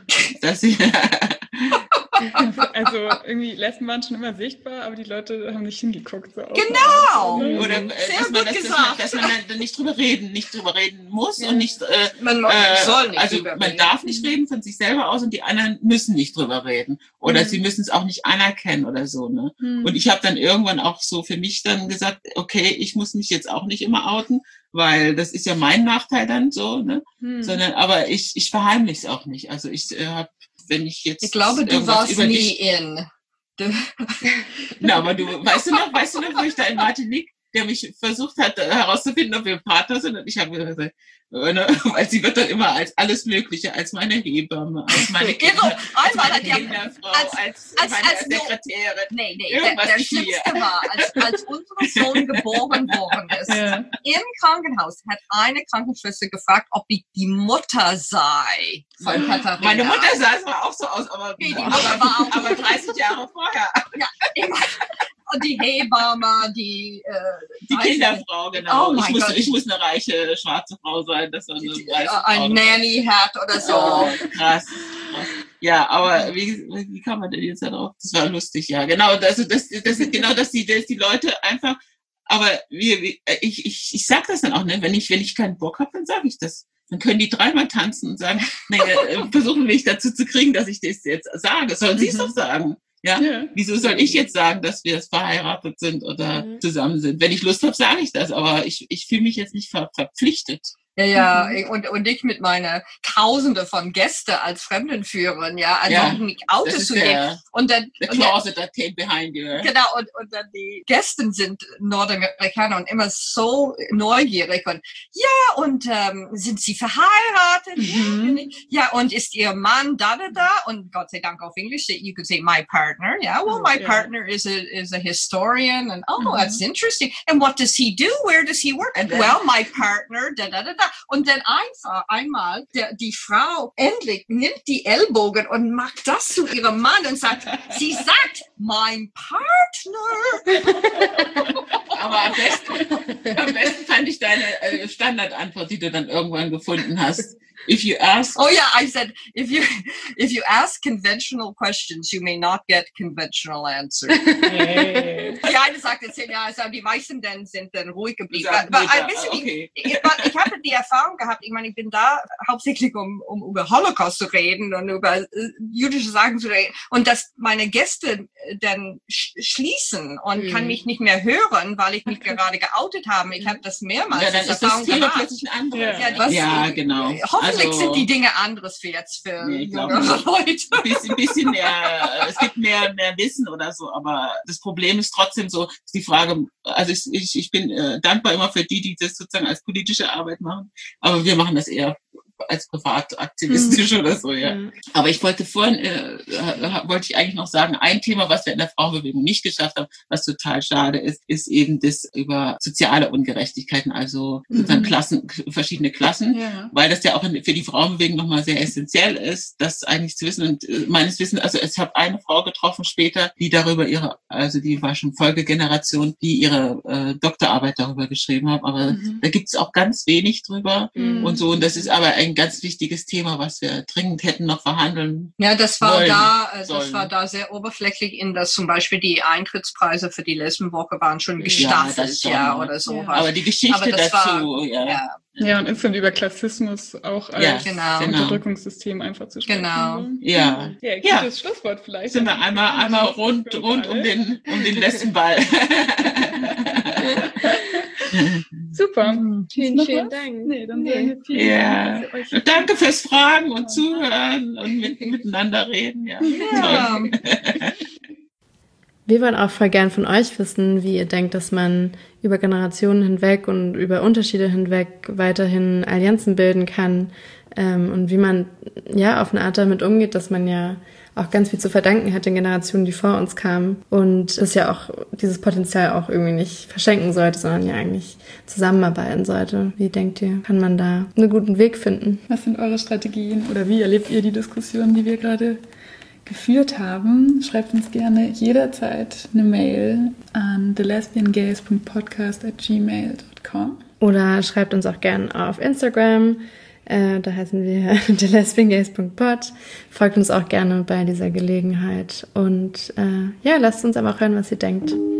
Also irgendwie Lesben waren schon immer sichtbar, aber die Leute haben nicht hingeguckt. So Genau. Oder dass man dann nicht drüber reden muss und nicht. Man soll nicht also drüber reden. Man darf nicht reden von sich selber aus und die anderen müssen nicht drüber reden oder sie müssen es auch nicht anerkennen oder so. Ne? Und ich habe dann irgendwann auch so für mich dann gesagt, okay, ich muss mich jetzt auch nicht immer outen, weil das ist ja mein Nachteil dann so. Ne? Sondern aber ich verheimliche es auch nicht. Also ich habe wenn ich jetzt. Ich glaube, du warst nie in. Na, aber weißt du noch, wo ich da in Martinique, der mich versucht hat, herauszufinden, ob wir Partner sind, und ich habe gesagt, weil sie wird dann immer als alles Mögliche, als meine Hebamme, als meine Kinderfrau, als Sekretärin. Nee, der Schlimmste war, als unser Sohn geboren worden ist, im Krankenhaus hat eine Krankenschwester gefragt, ob ich die Mutter sei von Katharina. Meine Mutter sah es auch so aus, aber 30 Jahre vorher. Ja, immer. Und die Hebamme, die Kinderfrau, genau. Oh ich muss eine reiche schwarze Frau sein, dass man ein Nanny hat oder so. Oh, krass. Ja, aber wie kann man denn jetzt darauf? Das war lustig, ja. Genau, dass die Leute einfach, aber ich sag das dann auch, ne, wenn ich keinen Bock habe, dann sage ich das. Dann können die dreimal tanzen und sagen, versuchen mich dazu zu kriegen, dass ich das jetzt sage. Sollen sie es doch sagen. Ja? Wieso soll ich jetzt sagen, dass wir verheiratet sind oder zusammen sind? Wenn ich Lust habe, sage ich das, aber ich fühle mich jetzt nicht verpflichtet. Ja, und ich mit meiner Tausende von Gästen als Fremdenführerin, also mich Autos zu gehen. Und dann, the closet that came behind you. Genau, und dann die Gäste sind Nordamerikaner und immer so neugierig und sind sie verheiratet? Ja, und ist ihr Mann da? Und Gott sei Dank auf Englisch, you could say my partner. Yeah, well, my partner is a historian, and that's interesting. And what does he do? Where does he work? And then, well, my partner, Und dann einmal die Frau endlich nimmt die Ellbogen und macht das zu ihrem Mann und sagt, sie sagt, mein Partner. Aber am besten fand ich deine Standardantwort, die du dann irgendwann gefunden hast. If you ask. Oh yeah, I said, if you ask conventional questions, you may not get conventional answers. Hey. Die eine sagt jetzt, die meisten sind dann ruhig geblieben. Ich habe die Erfahrung gehabt, ich meine, ich bin da hauptsächlich um über Holocaust zu reden und über jüdische Sachen zu reden und dass meine Gäste dann schließen und kann mich nicht mehr hören, weil ich mich gerade geoutet habe. Ich habe das mehrmals. Ja, dann ist das Thema plötzlich ein anderes. Ja, genau. Hoffentlich sind die Dinge anderes für jüngere Leute. Ein bisschen mehr, es gibt mehr Wissen oder so, aber das Problem ist trotzdem so, ist die Frage, also ich bin dankbar immer für die das sozusagen als politische Arbeit machen, aber wir machen das eher als privataktivistisch oder so, ja. Aber ich wollte ich eigentlich noch sagen, ein Thema, was wir in der Frauenbewegung nicht geschafft haben, was total schade ist eben das über soziale Ungerechtigkeiten, also sozusagen verschiedene Klassen, weil das ja auch für die Frauenbewegung nochmal sehr essentiell ist, das eigentlich zu wissen. Und meines Wissens, also ich habe eine Frau getroffen später, die darüber die war schon Folgegeneration, die ihre Doktorarbeit darüber geschrieben hat, aber da gibt's auch ganz wenig drüber und so, und das ist aber ein ganz wichtiges Thema, was wir dringend hätten noch verhandeln. Ja, das war da sehr oberflächlich, dass zum Beispiel die Eintrittspreise für die Lesbenwoche waren schon gestaffelt, oder so. Ja. Aber die Geschichte dazu, Ja, und insgesamt über Klassismus auch als Unterdrückungssystem einfach zu sprechen. Genau. Ja, gutes Schlusswort vielleicht. Sind wir einmal rund um den Lesbenball. Super. Vielen Dank. Nee, dann vielen Dank. Danke fürs Fragen und Zuhören und miteinander reden. Ja. Wir wollen auch voll gern von euch wissen, wie ihr denkt, dass man über Generationen hinweg und über Unterschiede hinweg weiterhin Allianzen bilden kann, und wie man auf eine Art damit umgeht, dass man ja auch ganz viel zu verdanken hat den Generationen, die vor uns kamen, und das ja auch dieses Potenzial auch irgendwie nicht verschenken sollte, sondern ja eigentlich zusammenarbeiten sollte. Wie denkt ihr, kann man da einen guten Weg finden? Was sind eure Strategien oder wie erlebt ihr die Diskussion, die wir gerade geführt haben. Schreibt uns gerne jederzeit eine Mail an thelesbiangays.podcast@gmail.com. Oder schreibt uns auch gerne auf Instagram. Da heißen wir thelesbiangays.pod. Folgt uns auch gerne bei dieser Gelegenheit. Und lasst uns einfach hören, was ihr denkt.